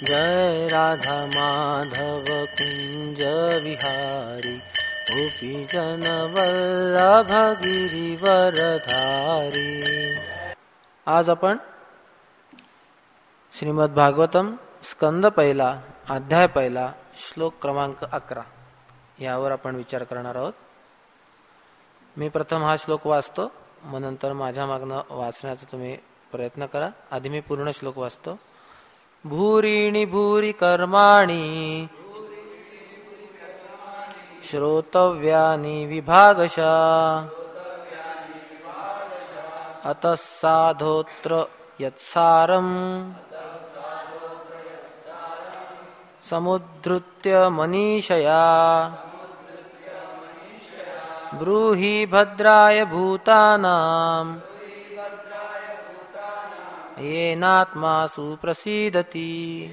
जय राधा माधव कुंज विहारी गोपी जन वल्लभ गिरिवरधारी. आज आपण श्रीमद भागवतम स्कंद पहिला अध्याय पहिला श्लोक क्रमांक 11 यावर आपण विचार करणार आहोत. मी प्रथम हा श्लोक वाचतो, मग नंतर माझ्या मागणं वाचण्याचा तुम्ही प्रयत्न करा. आधी मी पूर्ण श्लोक वाचतो. भूरीणि भूरि कर्माणि श्रोतव्यानि विभागशः अतः साधोत्र यत्सारम् समुद्धृत्य मनीषया ब्रूहि भद्राय भूतानां येनात्मासु प्रसीदती.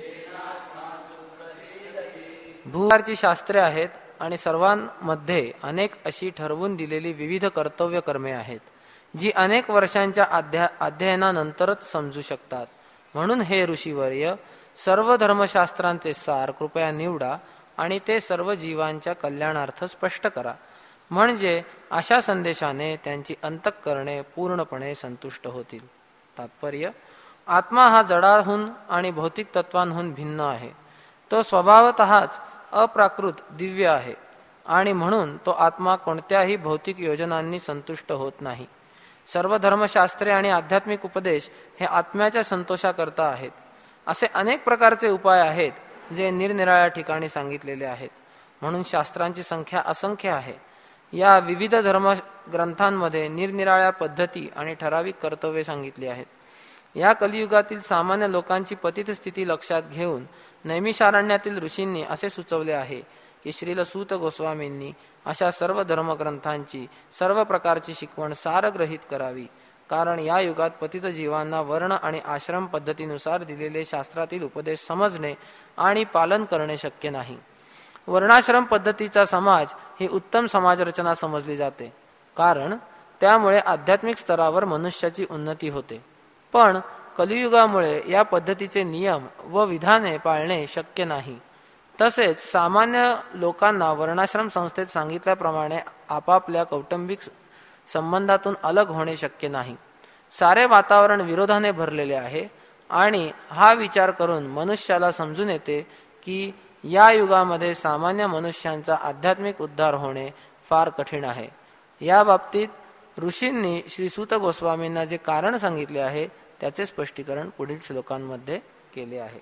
भूकारची शास्त्रे आहेत आणि सर्वांमध्ये अनेक अशी ठरवून दिलेली विविध कर्तव्य कर्मे आहेत जी अनेक वर्षांच्या अध्ययनानंतरच समजू शकतात. म्हणून हे ऋषीवर्य, सर्व धर्मशास्त्रांचे सार कृपया निवडा आणि ते सर्व जीवांच्या कल्याणार्थ स्पष्ट करा, म्हणजे अशा संदेशाने त्यांची अंतःकरणे पूर्णपणे संतुष्ट होतील. तात्पर्य: आत्मा हा जडाहून आणि भौतिक तत्वांहून भिन्न आहे. तो स्वभावतःच अप्राकृत दिव्य आहे आणि म्हणून तो आत्मा कोणत्याही भौतिक योजनांनी संतुष्ट होत नाही. सर्व धर्मशास्त्रे आणि आध्यात्मिक उपदेश हे आत्म्याच्या संतोषाकरता आहेत. असे अनेक प्रकारचे उपाय आहेत जे निरनिराळ्या ठिकाणी सांगितलेले आहेत. म्हणून शास्त्रांची संख्या असंख्य आहे. या विविध धर्मग्रंथांमध्ये निरनिराळ्या पद्धती आणि ठराविक कर्तव्ये सांगितली आहेत. या कलियुगातील सामान्य लोकांची पतित स्थिती लक्षात घेऊन नैमिषारण्यातील ऋषींनी असे सुचवले आहे की श्रील सूत गोस्वामींनी अशा सर्व धर्मग्रंथांची सर्व प्रकारची शिकवण सारग्रहित करावी, कारण या युगात पतित जीवांना वर्ण आणि आश्रम पद्धतीनुसार दिलेले शास्त्रातील उपदेश समजणे आणि पालन करणे शक्य नाही. वर्णाश्रम पद्धतीचा समाज ही उत्तम समाजरचना समजली जाते, कारण त्यामुळे आध्यात्मिक स्तरावर मनुष्याची उन्नती होते. पण कलियुगामुळे या पद्धतीचे नियम व विधाने पाळणे शक्य नाही. तसेच सामान्य लोकांना वर्णाश्रम संस्थेत सांगितल्याप्रमाणे आपापल्या कौटुंबिक संबंधातून अलग होणे शक्य नाही. सारे वातावरण विरोधाने भरलेले आहे आणि हा विचार करून मनुष्याला समजून येते की या युगामध्ये सामान्य मनुष्यांचा आध्यात्मिक उद्धार होणे फार कठीण आहे. या बाबतीत ऋषींनी श्री सूत गोस्वामींना जे कारण सांगितले आहे त्याचे स्पष्टीकरण पुढील श्लोकांमध्ये केले आहे.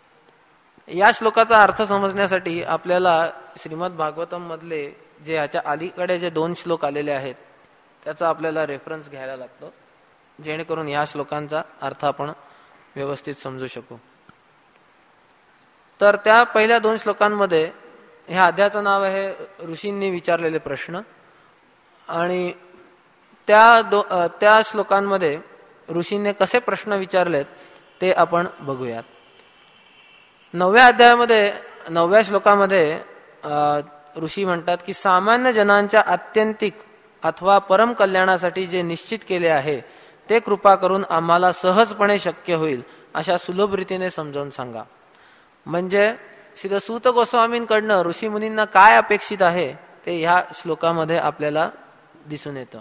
या श्लोकाचा अर्थ समजण्यासाठी आपल्याला श्रीमद भागवतम मधले जे याच्या अलीकडे जे 2 श्लोक आलेले आहेत त्याचा आपल्याला रेफरन्स घ्यायला लागतो, जेणेकरून या श्लोकांचा अर्थ आपण व्यवस्थित समजू शकू. तर त्या पहिल्या 2 श्लोकांमध्ये ह्या अध्यायाचं नाव आहे ऋषींनी विचारलेले प्रश्न, आणि त्या श्लोकांमध्ये ऋषींनी कसे प्रश्न विचारलेत ते आपण बघूयात. 9व्या अध्यायामध्ये 9व्या श्लोकामध्ये ऋषी म्हणतात की सामान्य जनांच्या आत्यंतिक अथवा परम कल्याणासाठी जे निश्चित केले आहे ते कृपा करून आम्हाला सहजपणे शक्य होईल अशा सुलभ रीतीने समजावून सांगा. म्हणजे श्री सूत गोस्वामींकडनं ऋषी मुनींना काय अपेक्षित आहे ते ह्या श्लोकामध्ये आपल्याला दिसून येतं.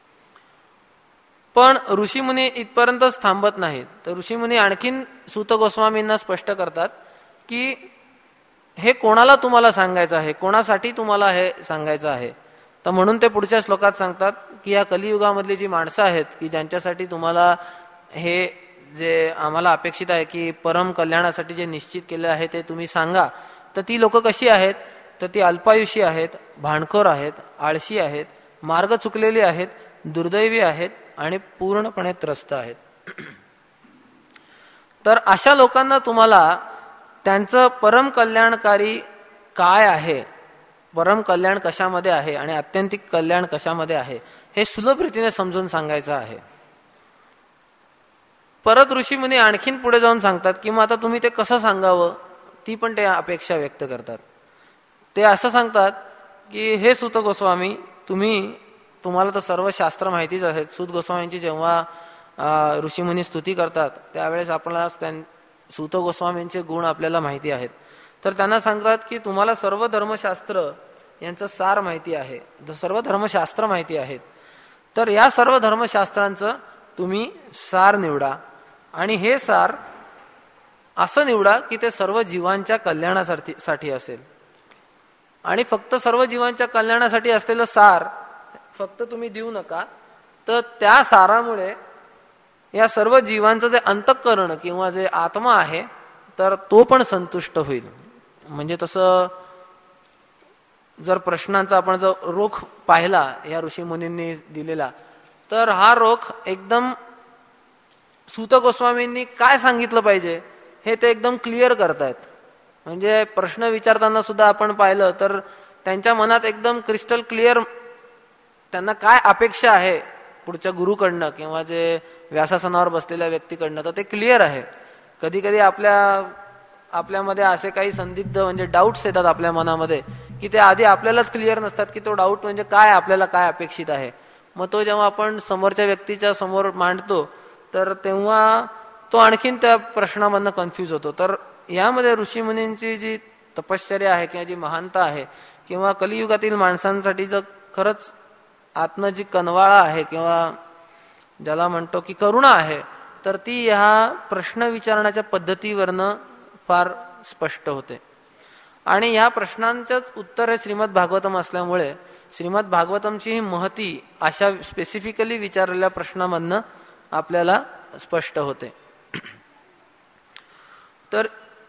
पण ऋषीमुनी इथपर्यंतच थांबत नाहीत. तर ऋषीमुनी आणखीन सूत गोस्वामींना स्पष्ट करतात की हे कोणाला तुम्हाला सांगायचं आहे, कोणासाठी तुम्हाला हे सांगायचं आहे. तर म्हणून ते पुढच्या श्लोकात सांगतात की या कलियुगामधली जी माणसं आहेत की ज्यांच्यासाठी तुम्हाला हे जे आम्हाला अपेक्षित आहे की परम कल्याणासाठी जे निश्चित केले आहे ते तुम्ही सांगा. तर ती लोक कशी आहेत, तर ती अल्पायुषी आहेत, भांडखोर आहेत, आळशी आहेत, मार्ग चुकलेली आहेत, दुर्दैवी आहेत आणि पूर्णपणे त्रस्त आहेत. तर अशा लोकांना तुम्हाला त्यांचं परम कल्याणकारी काय आहे, परम कल्याण कशामध्ये आहे आणि आत्यंतिक कल्याण कशामध्ये आहे हे सुलभ रीतीने समजून सांगायचं आहे. परत ऋषीमुनी आणखीन पुढे जाऊन सांगतात की मग आता तुम्ही ते कसं सांगावं, ती पण ते अपेक्षा व्यक्त करतात. ते असं सांगतात की हे सूत गोस्वामी, तुम्हाला तर सर्व शास्त्र माहितीच आहेत. सूत गोस्वामींची जेव्हा ऋषीमुनी स्तुती करतात त्यावेळेस आपल्याला सूत गोस्वामींचे गुण आपल्याला माहिती आहेत. तर त्यांना सांगतात की तुम्हाला सर्व धर्मशास्त्र यांचं सार माहिती आहे, सर्व धर्मशास्त्र माहिती आहेत. तर या सर्व धर्मशास्त्रांचं तुम्ही सार निवडा आणि हे सार असं निवडा की ते सर्व जीवांच्या कल्याणासाठी असेल. आणि फक्त सर्व जीवांच्या कल्याणासाठी असलेलं सार फक्त तुम्ही देऊ नका, तर त्या सारामुळे या सर्व जीवांचं जे अंतःकरण किंवा जे आत्मा आहे तर तो पण संतुष्ट होईल. म्हणजे तसं जर प्रश्नांचा आपण जर रोख पाहिला या ऋषीमुनींनी दिलेला, तर हा रोख एकदम सूत गोस्वामींनी काय सांगितलं पाहिजे हे ते एकदम क्लिअर करतायत. म्हणजे प्रश्न विचारताना सुद्धा आपण पाहिलं तर त्यांच्या मनात एकदम क्रिस्टल क्लिअर त्यांना काय अपेक्षा आहे पुढच्या गुरुकडनं किंवा जे व्यासासनावर बसलेल्या व्यक्तीकडनं, तर ते क्लिअर आहे. कधी कधी आपल्यामध्ये असे काही संदिग्ध म्हणजे डाऊट्स येतात आपल्या मनामध्ये की ते आधी आपल्यालाच क्लिअर नसतात की तो डाऊट म्हणजे काय, आपल्याला काय अपेक्षित आहे. मग तो जेव्हा आपण समोरच्या व्यक्तीच्या समोर मांडतो तर तेव्हा तो आणखीन त्या प्रश्नामधनं कन्फ्यूज होतो. तर यामध्ये ऋषीमुनींची जी तपश्चर्या आहे किंवा जी महानता आहे किंवा कलियुगातील माणसांसाठी जर खरंच आत्म जी कनवाळा आहे किंवा ज्याला म्हणतो की करुणा आहे, तर ती ह्या प्रश्न विचारण्याच्या पद्धतीवरनं फार स्पष्ट होते. आणि ह्या प्रश्नांचंच उत्तर हे श्रीमद भागवतम असल्यामुळे श्रीमद भागवतमची ही महती अशा स्पेसिफिकली विचारलेल्या प्रश्नामधनं आपल्याला स्पष्ट होते. तर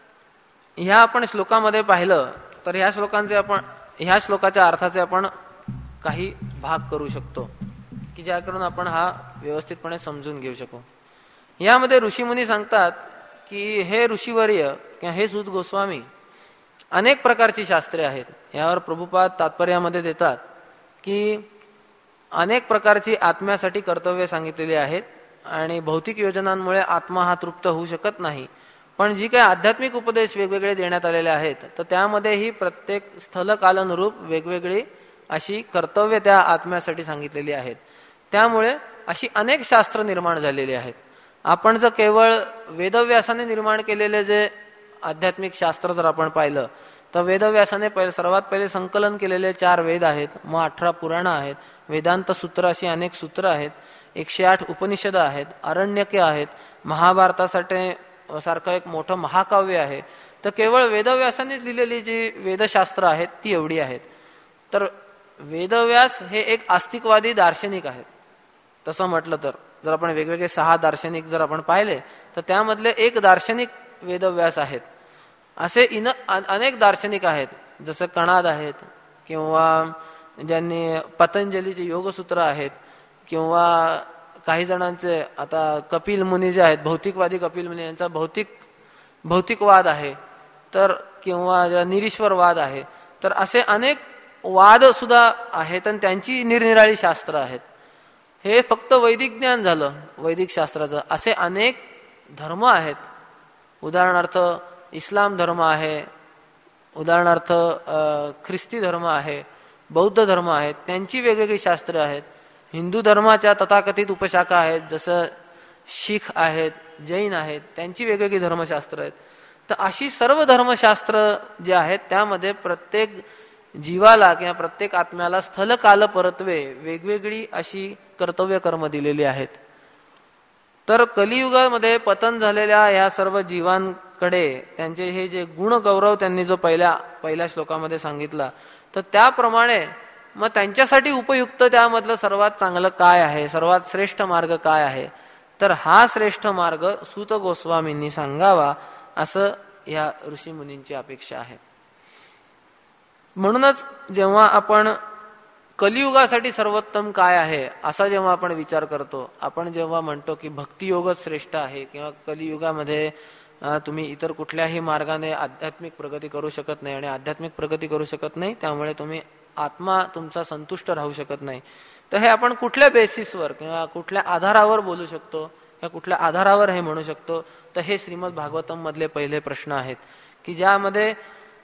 ह्या आपण श्लोकामध्ये पाहिलं तर ह्या श्लोकाच्या अर्थाचे आपण काही भाग करू शकतो की ज्याकरून आपण हा व्यवस्थितपणे समजून घेऊ शकू. यामध्ये ऋषीमुनी सांगतात की हे ऋषीवर्य किंवा हे सूत गोस्वामी, अनेक प्रकारची शास्त्रे आहेत. यावर प्रभुपाद तात्पर्यामध्ये देतात की अनेक प्रकारची आत्म्यासाठी कर्तव्य सांगितलेली आहेत आणि भौतिक योजनांमुळे आत्मा हा तृप्त होऊ शकत नाही. पण जी काही आध्यात्मिक उपदेश वेगवेगळे देण्यात आलेले आहेत तर त्यामध्येही प्रत्येक स्थलकालानुरूप वेगवेगळी अशी कर्तव्य त्या आत्म्यासाठी सांगितलेली आहेत. त्यामुळे अशी अनेक शास्त्र निर्माण झालेली आहेत. आपण जर केवळ वेदव्यासाने निर्माण केलेले जे आध्यात्मिक शास्त्र जर आपण पाहिलं तर वेदव्यासाने सर्वात पहिले संकलन केलेले 4 वेद आहेत, मग 18 पुराणं आहेत, वेदांत सूत्र अशी अनेक सूत्र आहेत, 108 उपनिषद आहेत, अरण्यके आहेत, महाभारतासाठी सारखं एक मोठं महाकाव्य आहे. तर केवळ वेदव्यासाने लिहिलेली जी वेदशास्त्र आहेत ती एवढी आहेत. तर वेदव्यास हे एक आस्तिकवादी दार्शनिक आहेत. तसं म्हटलं तर जर आपण वेगवेगळे 6 दार्शनिक जर आपण पाहिले तर त्यामधले एक दार्शनिक वेदव्यास आहेत. असे अनेक दार्शनिक आहेत, जसं कणाद आहेत किंवा ज्यांनी पतंजलीचे योगसूत्र आहेत किंवा काही जणांचे आता कपिल मुनी जे आहेत, भौतिकवादी कपिल मुनी यांचा भौतिकवाद आहे, तर किंवा निरीश्वरवाद आहे. तर असे अनेक वाद सुद्धा आहेत आणि त्यांची निरनिराळी शास्त्र आहेत. हे फक्त वैदिक ज्ञान झालं वैदिक शास्त्राचं. असे अनेक धर्म आहेत. उदाहरणार्थ इस्लाम धर्म आहे, उदाहरणार्थ ख्रिस्ती धर्म आहे, बौद्ध धर्म आहेत, त्यांची वेगवेगळी शास्त्रे आहेत. हिंदू धर्माच्या तथाकथित उपशाखा आहेत, जसं शीख आहेत, जैन आहेत, त्यांची वेगवेगळी धर्मशास्त्र आहेत. तर अशी सर्व धर्मशास्त्र जे आहेत त्यामध्ये प्रत्येक जीवाला किंवा प्रत्येक आत्म्याला स्थलकाल परत्वे वेगवेगळी अशी कर्तव्य कर्म दिलेली आहेत. तर कलियुगामध्ये पतन झालेल्या या सर्व जीवांकडे त्यांचे हे जे गुण गौरव त्यांनी जो पहिल्या श्लोकामध्ये सांगितला, तर त्याप्रमाणे मग त्यांच्यासाठी उपयुक्त त्यामधलं सर्वात चांगलं काय आहे, सर्वात श्रेष्ठ मार्ग काय आहे, तर हा श्रेष्ठ मार्ग सूत गोस्वामींनी सांगावा असं या ऋषीमुनींची अपेक्षा आहे. म्हणूनच जेव्हा आपण कलियुगासाठी सर्वोत्तम काय आहे असा जेव्हा आपण विचार करतो, आपण जेव्हा म्हणतो की भक्तियोगच श्रेष्ठ आहे किंवा कलियुगामध्ये तुम्ही इतर कुठल्याही मार्गाने आध्यात्मिक प्रगती करू शकत नाही आणि आध्यात्मिक प्रगती करू शकत नाही, त्यामुळे तुम्ही आत्मा तुमचा संतुष्ट राहू शकत नाही, तर हे आपण कुठल्या बेसिसवर किंवा कुठल्या आधारावर बोलू शकतो किंवा कुठल्या आधारावर हे म्हणू शकतो, तर हे श्रीमद भागवतम मधले पहिले प्रश्न आहेत की ज्यामध्ये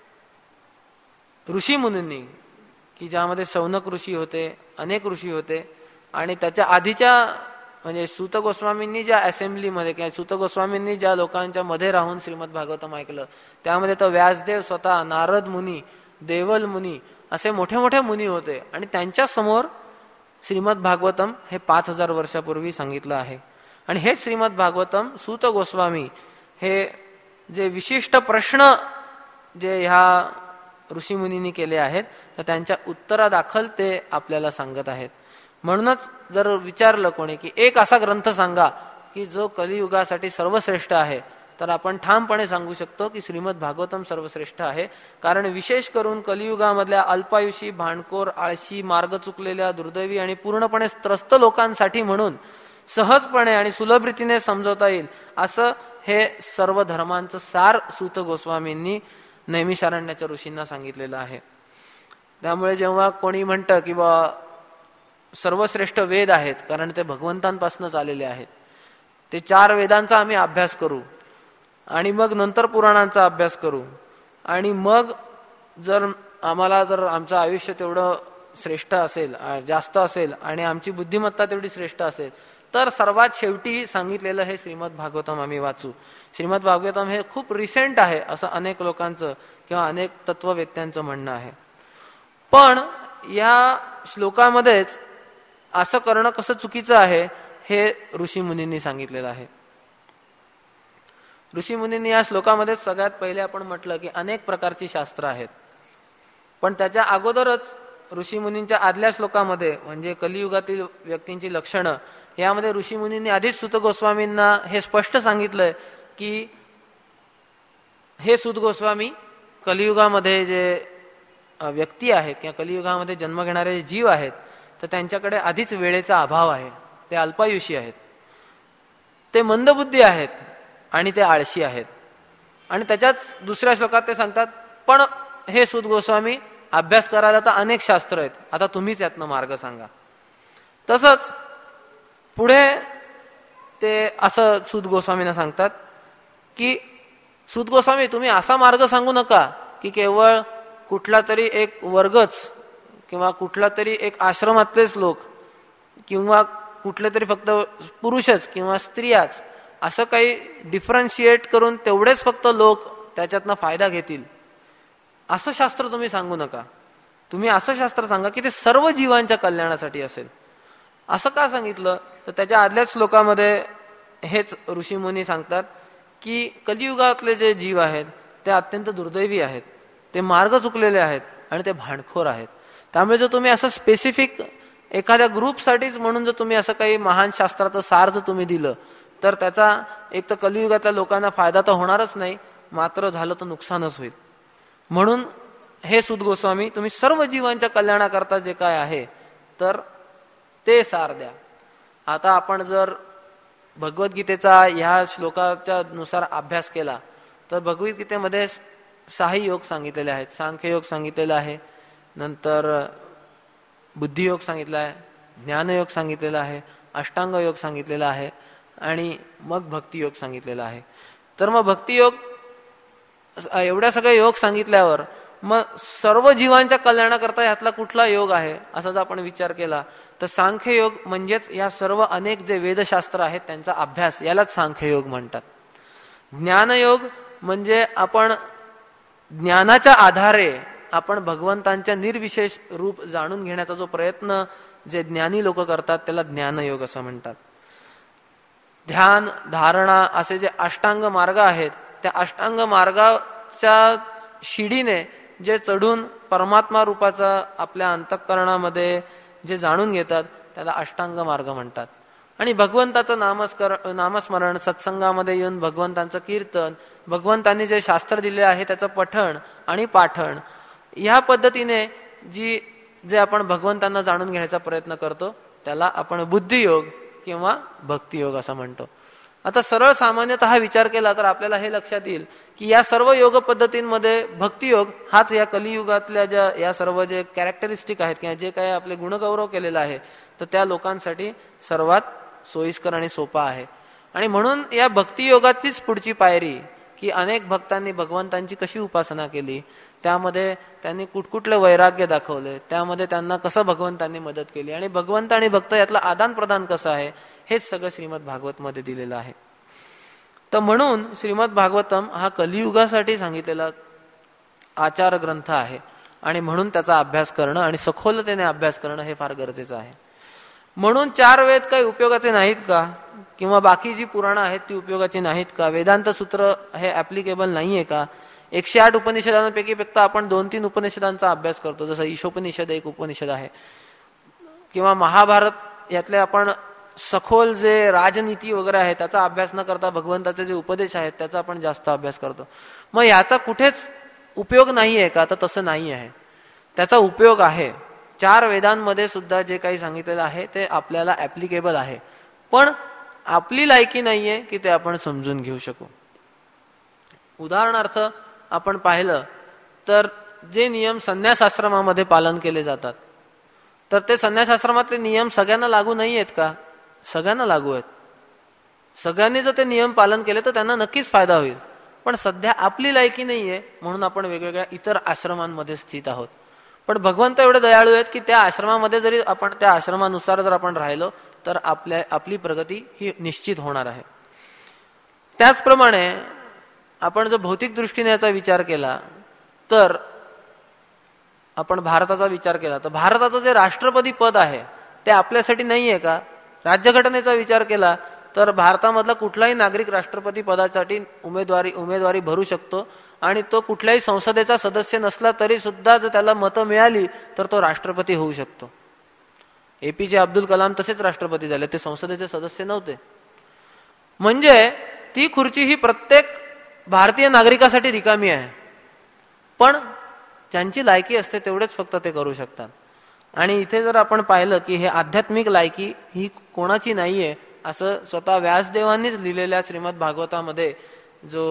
ऋषी मुनींनी, की ज्यामध्ये शौनक ऋषी होते, अनेक ऋषी होते आणि त्याच्या आधीच्या म्हणजे सूत गोस्वामींनी ज्या असेंब्लीमध्ये किंवा सूत गोस्वामींनी ज्या लोकांच्या मध्ये राहून श्रीमद भागवतम ऐकलं, त्यामध्ये तर व्यासदेव स्वतः, नारद मुनी, देवल मुनी असे मोठे मोठे मुनी होते. आणि त्यांच्या समोर श्रीमद भागवतम हे 5000 वर्षापूर्वी सांगितलं आहे. आणि हेच श्रीमद भागवतम सूत गोस्वामी हे जे विशिष्ट प्रश्न जे ह्या ऋषीमुनींनी केले आहेत, तर त्यांच्या उत्तरादाखल ते आपल्याला सांगत आहेत. म्हणूनच जर विचारलं कोणी की एक असा ग्रंथ सांगा की जो कलियुगासाठी सर्वश्रेष्ठ आहे, तर आपण ठामपणे सांगू शकतो की श्रीमद भागवतम सर्वश्रेष्ठ आहे. कारण विशेष करून कलियुगामधल्या अल्पायुषी, भांडखोर, आळशी, मार्ग चुकलेल्या, दुर्दैवी आणि पूर्णपणे त्रस्त लोकांसाठी म्हणून सहजपणे आणि सुलभ रीतीने समजवता येईल असं हे सर्व धर्मांचं सार सूत गोस्वामींनी नैमिषारण्याच्या ऋषींना सांगितलेलं आहे. त्यामुळे जेव्हा कोणी म्हणतं की बा सर्वश्रेष्ठ वेद आहेत, कारण ते भगवंतांपासूनच आलेले आहेत, ते 4 वेदांचा आम्ही अभ्यास करू आणि मग नंतर पुराणांचा अभ्यास करू, आणि मग जर आमचं आयुष्य तेवढं श्रेष्ठ असेल, जास्त असेल आणि आमची बुद्धिमत्ता तेवढी श्रेष्ठ असेल, तर सर्वात शेवटी सांगितलेलं हे श्रीमद भागवतम आम्ही वाचू. श्रीमद भागवतम हे खूप रिसेंट आहे असं अनेक लोकांचं किंवा अनेक तत्ववेत्यांचं म्हणणं आहे. पण या श्लोकामध्येच असं करणं कसं चुकीचं आहे हे ऋषीमुनींनी सांगितलेलं आहे. ऋषीमुनींनी या श्लोकामध्ये सगळ्यात पहिले आपण म्हटलं की अनेक प्रकारची शास्त्र आहेत. पण त्याच्या अगोदरच ऋषीमुनींच्या आदल्या श्लोकामध्ये म्हणजे कलियुगातील व्यक्तींची लक्षणं, यामध्ये ऋषीमुनींनी आधीच सूत गोस्वामींना हे स्पष्ट सांगितलंय की हे सूत गोस्वामी, कलियुगामध्ये जे व्यक्ती आहेत किंवा कलियुगामध्ये जन्म घेणारे जे जीव आहेत, तर त्यांच्याकडे आधीच वेळेचा अभाव आहे. ते अल्पायुषी आहेत, ते मंदबुद्धी आहेत आणि ते आळशी आहेत. आणि त्याच्याच दुसऱ्या श्लोकात ते सांगतात, पण हे सूत गोस्वामी अभ्यास करायला तर अनेक शास्त्र आहेत, आता तुम्हीच यातनं मार्ग सांगा. तसंच पुढे ते असं सूत गोस्वामींना सांगतात की सूत गोस्वामी, तुम्ही असा मार्ग सांगू नका की केवळ कुठला तरी एक वर्गच किंवा कुठला तरी एक आश्रमातलेच लोक किंवा कुठले तरी फक्त पुरुषच किंवा स्त्रियाच असं काही डिफरन्शिएट करून तेवढेच फक्त लोक त्याच्यातनं फायदा घेतील असं शास्त्र तुम्ही सांगू नका. तुम्ही असं शास्त्र सांगा की ते सर्व जीवांच्या कल्याणासाठी असेल. असं का सांगितलं, तर त्याच्या आदल्याच श्लोकामध्ये हेच ऋषीमुनी सांगतात की कलियुगातले जे जीव आहेत ते अत्यंत दुर्दैवी आहेत, ते मार्ग चुकलेले आहेत आणि ते भांडखोर आहेत. त्यामुळे जर तुम्ही असं स्पेसिफिक एखाद्या ग्रुपसाठीच म्हणून जर तुम्ही असं काही महान शास्त्राचं सार जर तुम्ही दिलं, तर त्याचा एक तर कलियुगातल्या लोकांना फायदा तर होणारच नाही, मात्र झालं तर नुकसानच होईल. म्हणून हे सूत गोस्वामी, तुम्ही सर्व जीवांच्या कल्याणाकरता जे काय आहे तर ते सार द्या. आता आपण जर भगवद्गीतेचा ह्या श्लोकाच्या नुसार अभ्यास केला तर भगवद्गीतेमध्ये 6 योग सांगितलेले आहेत. सांख्ययोग सांगितलेला आहे, नंतर बुद्धियोग सांगितला आहे, ज्ञानयोग सांगितलेला आहे, अष्टांग योग सांगितलेला आहे आणि मग भक्तियोग सांगितलेला आहे. तर मग भक्तियोग एवढ्या सगळ्या योग सांगितल्यावर मग सर्व जीवांच्या कल्याणाकरता ह्यातला कुठला योग आहे असा जर आपण विचार केला तर सांख्ययोग म्हणजेच या सर्व अनेक जे वेदशास्त्र आहेत त्यांचा अभ्यास, यालाच सांख्ययोग म्हणतात. ज्ञानयोग म्हणजे आपण ज्ञानाच्या आधारे आपण भगवंतांच्या निर्विशेष रूप जाणून घेण्याचा जो प्रयत्न जे ज्ञानी लोक करतात त्याला ज्ञानयोग असं म्हणतात. ध्यान, धारणा असे जे अष्टांग मार्ग आहेत, त्या अष्टांग मार्गाच्या शिडीने जे चढून परमात्मा रूपाचा आपल्या अंतःकरणामध्ये जे जाणून घेतात त्याला अष्टांग मार्ग म्हणतात. आणि भगवंताचं नामस्मरण, सत्संगामध्ये येऊन भगवंतांचं कीर्तन, भगवंतांनी जे शास्त्र दिले आहे त्याचं पठण आणि पाठण, ह्या पद्धतीने जे आपण भगवंतांना जाणून घेण्याचा प्रयत्न करतो त्याला आपण बुद्धियोग किंवा भक्तियोग असं म्हणतो. आता सरळ सामान्यतः विचार केला तर आपल्याला हे लक्षात येईल की या सर्व योग पद्धतींमध्ये भक्तियोग हाच या कलियुगातल्या ज्या या सर्व जे कॅरेक्टरिस्टिक आहेत किंवा जे काही आपले गुणगौरव केलेला आहे तर त्या लोकांसाठी सर्वात सोयीस्कर आणि सोपा आहे. आणि म्हणून या भक्तियोगाचीच पुढची पायरी की अनेक भक्तांनी भगवंतांची कशी उपासना केली, त्यामध्ये त्यांनी कुठकुठले वैराग्य दाखवले, त्यामध्ये त्यांना कसं भगवंतांनी मदत केली आणि भगवंत आणि भक्त यातलं आदान प्रदान कसं आहे, हेच सगळं श्रीमद भागवत मध्ये दिलेलं आहे. तर म्हणून श्रीमद भागवतम हा कलियुगासाठी सांगितलेला आचार ग्रंथ आहे आणि म्हणून त्याचा अभ्यास करणं आणि सखोलतेने अभ्यास करणं हे फार गरजेचं आहे. म्हणून 4 वेद काही उपयोगाचे नाहीत का, किंवा बाकी जी पुराणं आहेत ती उपयोगाची नाहीत का, वेदांत सूत्र हे ऍप्लिकेबल नाहीये का? 108 उपनिषदांपैकी फक्त आपण 2-3 उपनिषदांचा अभ्यास करतो, जसं ईशोपनिषद एक उपनिषद आहे, किंवा महाभारत यातले आपण सखोल जे राजनीती वगैरे आहे त्याचा अभ्यास न करता भगवंताचे जे उपदेश आहेत त्याचा आपण जास्त अभ्यास करतो. मग याचा कुठेच उपयोग नाहीये का? तर तसं नाही आहे. त्याचा उपयोग आहे. 4 वेदांमध्ये सुद्धा जे काही सांगितलेलं आहे ते आपल्याला ऍप्लिकेबल आहे, पण आपली लायकी नाहीये की ते आपण समजून घेऊ शकू. उदाहरणार्थ आपण पाहिलं तर जे नियम संन्यासाश्रमामध्ये पालन केले जातात, तर ते संन्यासाश्रमातले नियम सगळ्यांना लागू नाही आहेत का? सगळ्यांना लागू आहेत. सगळ्यांनी जर ते नियम पालन केले तर त्यांना नक्कीच फायदा होईल. पण सध्या आपली लायकी नाहीये म्हणून आपण वेगवेगळ्या इतर आश्रमांमध्ये स्थित आहोत. पण भगवंत एवढे दयाळू आहेत की त्या आश्रमामध्ये जरी आपण त्या आश्रमानुसार जर आपण राहिलो तर आपली प्रगती ही निश्चित होणार आहे. त्याचप्रमाणे आपण जर भौतिक दृष्टीने याचा विचार केला तर आपण भारताचा विचार केला तर भारताचं जे राष्ट्रपती पद आहे ते आपल्यासाठी नाहीये का? राज्यघटनेचा विचार केला तर भारतामधला कुठलाही नागरिक राष्ट्रपती पदासाठी उमेदवारी भरू शकतो आणि तो कुठल्याही संसदेचा सदस्य नसला तरी सुद्धा जर त्याला मतं मिळाली तर तो राष्ट्रपती होऊ शकतो. APJ अब्दुल कलाम तसेच राष्ट्रपती झाले, ते संसदेचे सदस्य नव्हते. म्हणजे ती खुर्ची ही प्रत्येक भारतीय नागरिकासाठी रिकामी आहे, पण ज्यांची लायकी असते तेवढेच फक्त ते करू शकतात. आणि इथे जर आपण पाहिलं की हे आध्यात्मिक लायकी ही कोणाची नाहीये असं स्वतः व्यासदेवांनीच लिहिलेल्या श्रीमद भागवतामध्ये जो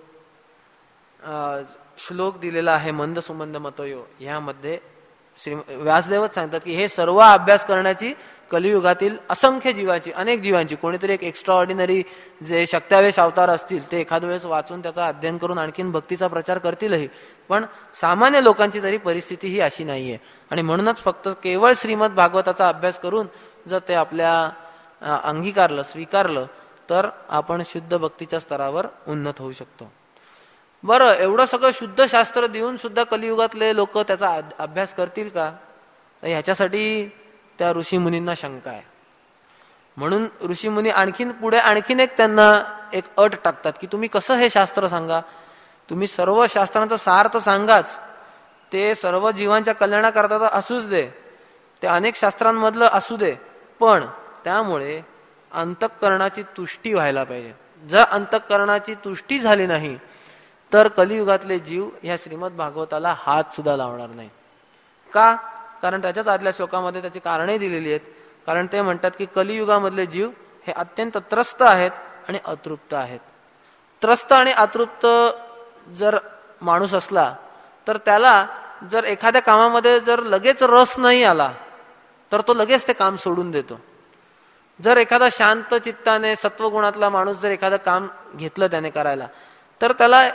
श्लोक दिलेला आहे मंद सुमंद मतयो, यामध्ये व्यासदेवच सांगतात की हे सर्व अभ्यास करण्याची कलियुगातील असंख्य जीवांची, अनेक जीवांची, कोणीतरी एक एक्स्ट्रा ऑर्डिनरी जे शक्त्यावेश अवतार असतील ते एखाद वेळेस वाचून त्याचा अध्ययन करून आणखीन भक्तीचा प्रचार करतीलही, पण सामान्य लोकांची तरी परिस्थिती ही अशी नाहीये. आणि म्हणूनच फक्त केवळ श्रीमद भागवताचा अभ्यास करून जर ते आपल्या अंगीकारलं, स्वीकारलं, तर आपण शुद्ध भक्तीच्या स्तरावर उन्नत होऊ शकतो. बरं, एवढं सगळं शुद्ध शास्त्र देऊन सुद्धा कलियुगातले लोक त्याचा अभ्यास करतील का? ह्याच्यासाठी त्या ऋषीमुनींना शंका आहे. म्हणून ऋषीमुनी आणखीन एक त्यांना एक अट टाकतात की तुम्ही कसं हे शास्त्र सांगा, तुम्ही सर्व शास्त्रांचा सार तर सांगाच, ते सर्व जीवांच्या कल्याणाकरता तर असूच दे, ते अनेक शास्त्रांमधलं असू दे, पण त्यामुळे अंतःकरणाची तुष्टी व्हायला पाहिजे. जर अंतःकरणाची तुष्टी झाली नाही तर कलियुगातले जीव ह्या श्रीमद भागवताला हात सुद्धा लावणार नाही. का? कारण त्याच्याच आदल्या श्लोकामध्ये त्याची कारणे दिलेली आहेत. कारण ते म्हणतात की कलियुगामधले जीव हे अत्यंत त्रस्त आहेत आणि अतृप्त आहेत. त्रस्त आणि अतृप्त जर माणूस असला तर त्याला जर एखाद्या कामामध्ये जर लगेच रस नाही आला तर तो लगेच ते काम सोडून देतो. जर एखादा शांत चित्ताने सत्वगुणातला माणूस जर एखादं काम घेतलं त्याने करायला तर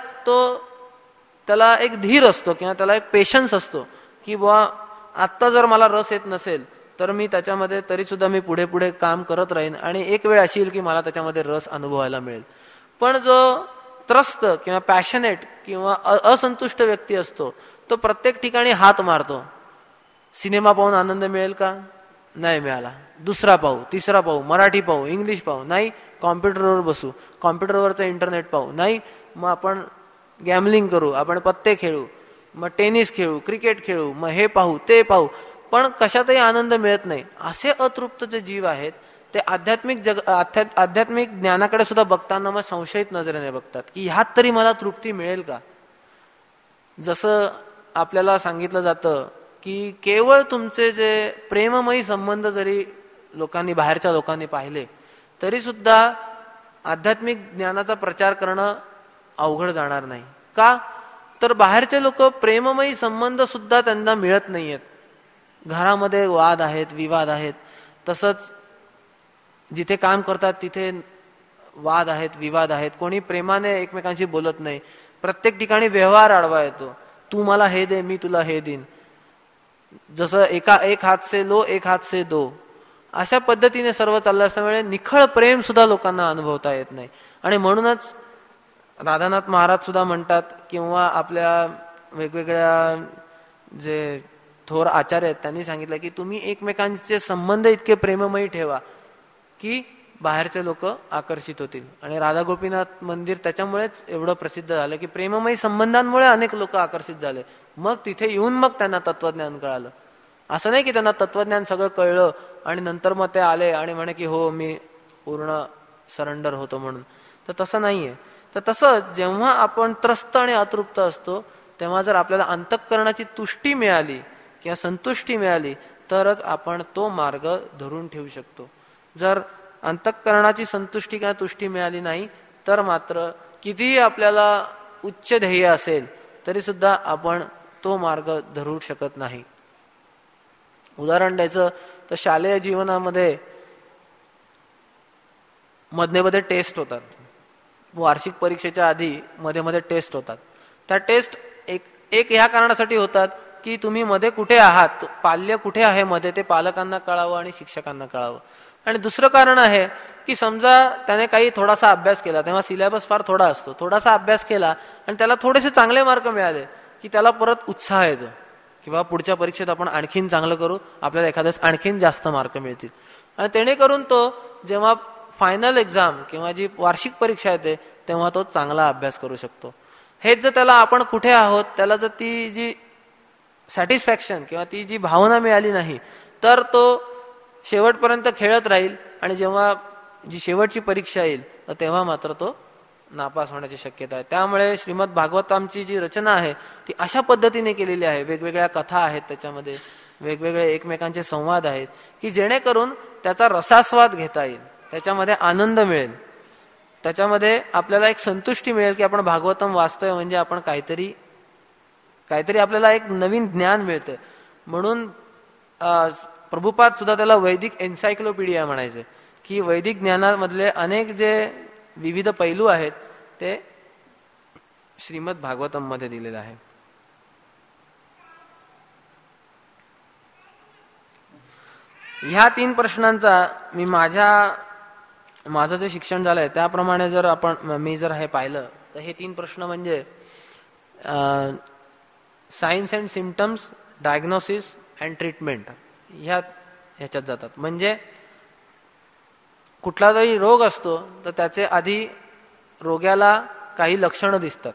त्याला एक धीर असतो किंवा त्याला एक पेशन्स असतो की बुवा आत्ता जर मला रस येत नसेल तर मी त्याच्यामध्ये तरी सुद्धा मी पुढे पुढे काम करत राहीन आणि एक वेळ अशी येईल की मला त्याच्यामध्ये रस अनुभवायला मिळेल. पण जो त्रस्त किंवा पॅशनेट किंवा असंतुष्ट व्यक्ती असतो तो प्रत्येक ठिकाणी हात मारतो. सिनेमा पाहून आनंद मिळेल का? नाही मिळाला. दुसरा पाहू, तिसरा पाहू, मराठी पाहू, इंग्लिश पाहू, नाही. कॉम्प्युटरवर बसू, कॉम्प्युटरवरचं इंटरनेट पाहू, नाही. मग आपण गॅमलिंग करू, आपण पत्ते खेळू, मग टेनिस खेळू, क्रिकेट खेळू, मग हे पाहू ते पाहू, पण कशातही आनंद मिळत नाही. असे अतृप्त जे जीव आहेत ते आध्यात्मिक ज्ञानाकडे सुद्धा बघताना मग संशयित नजरेने बघतात की ह्यात तरी मला तृप्ती मिळेल का? जसं आपल्याला सांगितलं जातं की केवळ तुमचे जे प्रेममयी संबंध जरी बाहेरच्या लोकांनी पाहिले तरी सुद्धा आध्यात्मिक ज्ञानाचा प्रचार करणं अवघड जाणार नाही. का? तर बाहेरचे लोक प्रेममयी संबंध सुद्धा त्यांना मिळत नाहीयेत. घरामध्ये वाद आहेत, विवाद आहेत. तसंच जिथे काम करतात तिथे वाद आहेत, विवाद आहेत, कोणी प्रेमाने एकमेकांशी बोलत नाही, प्रत्येक ठिकाणी व्यवहार आडवा येतो, तू मला हे दे मी तुला हे देईन, जसं एक हात से लो एक हात से दो, अशा पद्धतीने सर्व चाललं असल्यामुळे निखळ प्रेम सुद्धा लोकांना अनुभवता येत नाही. आणि म्हणूनच राधानाथ महाराज सुद्धा म्हणतात किंवा आपल्या वेगवेगळ्या जे थोर आचार्य आहेत त्यांनी सांगितलं की तुम्ही एकमेकांचे संबंध इतके प्रेममयी ठेवा की बाहेरचे लोक आकर्षित होतील. आणि राधा गोपीनाथ मंदिर त्याच्यामुळेच एवढं प्रसिद्ध झालं की प्रेममयी संबंधांमुळे अनेक लोक आकर्षित झाले. मग तिथे येऊन मग त्यांना तत्वज्ञान कळालं. असं नाही की त्यांना तत्वज्ञान सगळं कळलं आणि नंतर मग ते आले आणि म्हणे की हो मी पूर्ण सरेंडर होतो म्हणून, तर तसं नाहीये. तर तसंच जेव्हा आपण त्रस्त आणि अतृप्त असतो तेव्हा जर आपल्याला अंतःकरणाची तुष्टी मिळाली किंवा संतुष्टी मिळाली तरच आपण तो मार्ग धरून ठेवू शकतो. जर अंतःकरणाची संतुष्टी किंवा तुष्टी मिळाली नाही तर मात्र कितीही आपल्याला उच्च ध्येय असेल तरी सुद्धा आपण तो मार्ग धरू शकत नाही. उदाहरण द्यायचं तर शालेय जीवनामध्ये मध्ये मध्ये टेस्ट होतात, वार्षिक परीक्षेच्या आधी मध्ये मध्ये टेस्ट होतात. त्या टेस्ट एक ह्या कारणासाठी होतात की तुम्ही मध्ये कुठे आहात, पाल्य कुठे आहे मध्ये, ते पालकांना कळावं आणि शिक्षकांना कळावं. आणि दुसरं कारण आहे की समजा त्याने काही थोडासा अभ्यास केला, तेव्हा सिलेबस फार थोडा असतो, थोडासा अभ्यास केला आणि त्याला थोडेसे चांगले मार्क मिळाले की त्याला परत उत्साह येतो किंवा पुढच्या परीक्षेत आपण आणखीन चांगलं करू, आपल्याला एखाद्यास आणखीन जास्त मार्क मिळतील. आणि जेणेकरून तो जेव्हा फायनल एक्झाम किंवा जी वार्षिक परीक्षा येते तेव्हा तो चांगला अभ्यास करू शकतो. हेच जर त्याला आपण कुठे आहोत त्याला जर ती जी सॅटिस्फॅक्शन किंवा ती जी भावना मिळाली नाही तर तो शेवटपर्यंत खेळत राहील आणि जेव्हा जी शेवटची परीक्षा येईल तर तेव्हा मात्र तो नापास होण्याची शक्यता आहे. त्यामुळे श्रीमद भागवतांची जी रचना आहे ती अशा पद्धतीने केलेली आहे, वेगवेगळ्या कथा आहेत, त्याच्यामध्ये वेगवेगळे एकमेकांचे संवाद आहेत की जेणेकरून त्याचा रसास्वाद घेता येईल, त्याच्यामध्ये आनंद मिळेल, त्याच्यामध्ये आपल्याला एक संतुष्टी मिळेल की आपण भागवतम वाचतोय म्हणजे आपण काहीतरी आपल्याला एक नवीन ज्ञान मिळतंय. म्हणून प्रभुपाद सुद्धा त्याला वैदिक एन्सायक्लोपीडिया म्हणायचे की वैदिक ज्ञानामधले अनेक जे विविध पैलू आहेत ते श्रीमद भागवतम मध्ये दिलेले आहे. ह्या 3 प्रश्नांचा मी माझं जे शिक्षण झालंय त्याप्रमाणे जर मी जर हे पाहिलं तर हे 3 प्रश्न म्हणजे science and symptoms, diagnosis and treatment ह्याच्यात जातात. म्हणजे कुठला तरी रोग असतो तर त्याचे आधी रोग्याला काही लक्षणं दिसतात,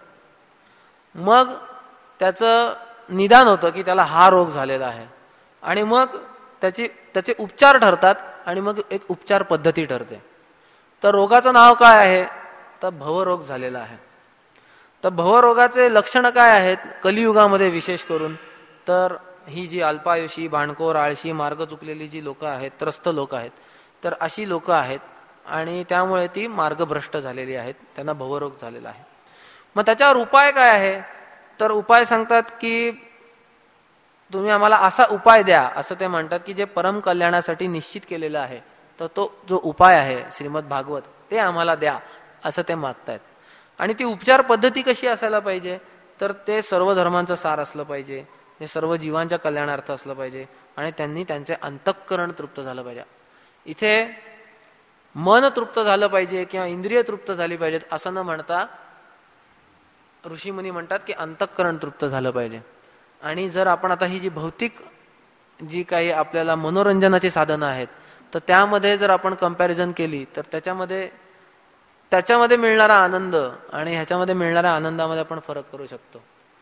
मग त्याचं निदान होतं की त्याला हा रोग झालेला आहे आणि मग त्याचे उपचार ठरतात आणि मग एक उपचार पद्धती ठरते. तर रोगाचं नाव काय आहे तर भवरोग झालेला आहे. तर भवरोगाचे लक्षणं काय आहेत कलियुगामध्ये विशेष करून, तर ही जी अल्पायुषी, भांडखोर, आळशी, मार्ग चुकलेली जी लोक आहेत, त्रस्त लोक आहेत, तर अशी लोक आहेत आणि त्यामुळे ती मार्गभ्रष्ट झालेली आहेत, त्यांना भवरोग झालेला आहे. मग त्याच्यावर उपाय काय आहे तर उपाय सांगतात की तुम्ही आम्हाला असा उपाय द्या, असं ते म्हणतात की जे परम कल्याणासाठी निश्चित केलेलं आहे, तर तो जो उपाय आहे श्रीमद भागवत ते आम्हाला द्या असं ते मागतायत. आणि ती उपचार पद्धती कशी असायला पाहिजे तर ते सर्व धर्मांचं सार असलं पाहिजे, हे सर्व जीवांच्या कल्याणार्थ असलं पाहिजे आणि त्यांनी त्यांचे अंतःकरण तृप्त झालं पाहिजे. इथे मन तृप्त झालं पाहिजे किंवा इंद्रिय तृप्त झाली पाहिजेत असं न म्हणता ऋषीमुनी म्हणतात की अंतःकरण तृप्त झालं पाहिजे. आणि जर आपण आता ही जी भौतिक जी काही आपल्याला मनोरंजनाची साधनं आहेत तर त्यामध्ये जर आपण कंपॅरिझन केली तर त्याच्यामध्ये मिळणारा आनंद आणि ह्याच्यामध्ये मिळणाऱ्या आनंदामध्ये आपण फरक करू शकतो.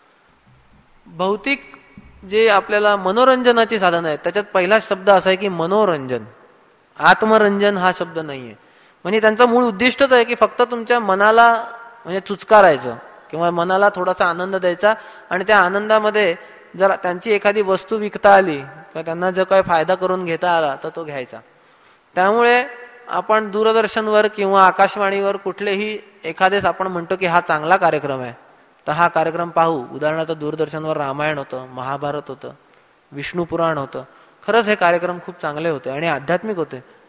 भौतिक जे आपल्याला मनोरंजनाची साधनं आहेत त्याच्यात पहिला शब्द असा आहे की मनोरंजन, आत्मरंजन हा शब्द नाहीये. म्हणजे त्यांचं मूळ उद्दिष्टच आहे की फक्त तुमच्या मनाला म्हणजे चुचकारायचं किंवा मनाला थोडासा आनंद द्यायचा आणि त्या आनंदामध्ये जर त्यांची एखादी वस्तू विकता आली किंवा त्यांना जर काही फायदा करून घेता आला तर तो घ्यायचा. त्यामुळे आपण दूरदर्शनवर किंवा आकाशवाणीवर कुठलेही एखादेच आपण म्हणतो की हा चांगला कार्यक्रम आहे तर हा कार्यक्रम पाहू. उदाहरणार्थ दूरदर्शनवर रामायण होतं, महाभारत होतं, विष्णू पुराण होतं. खरंच हे कार्यक्रम खूप चांगले होते आणि आध्यात्मिक होते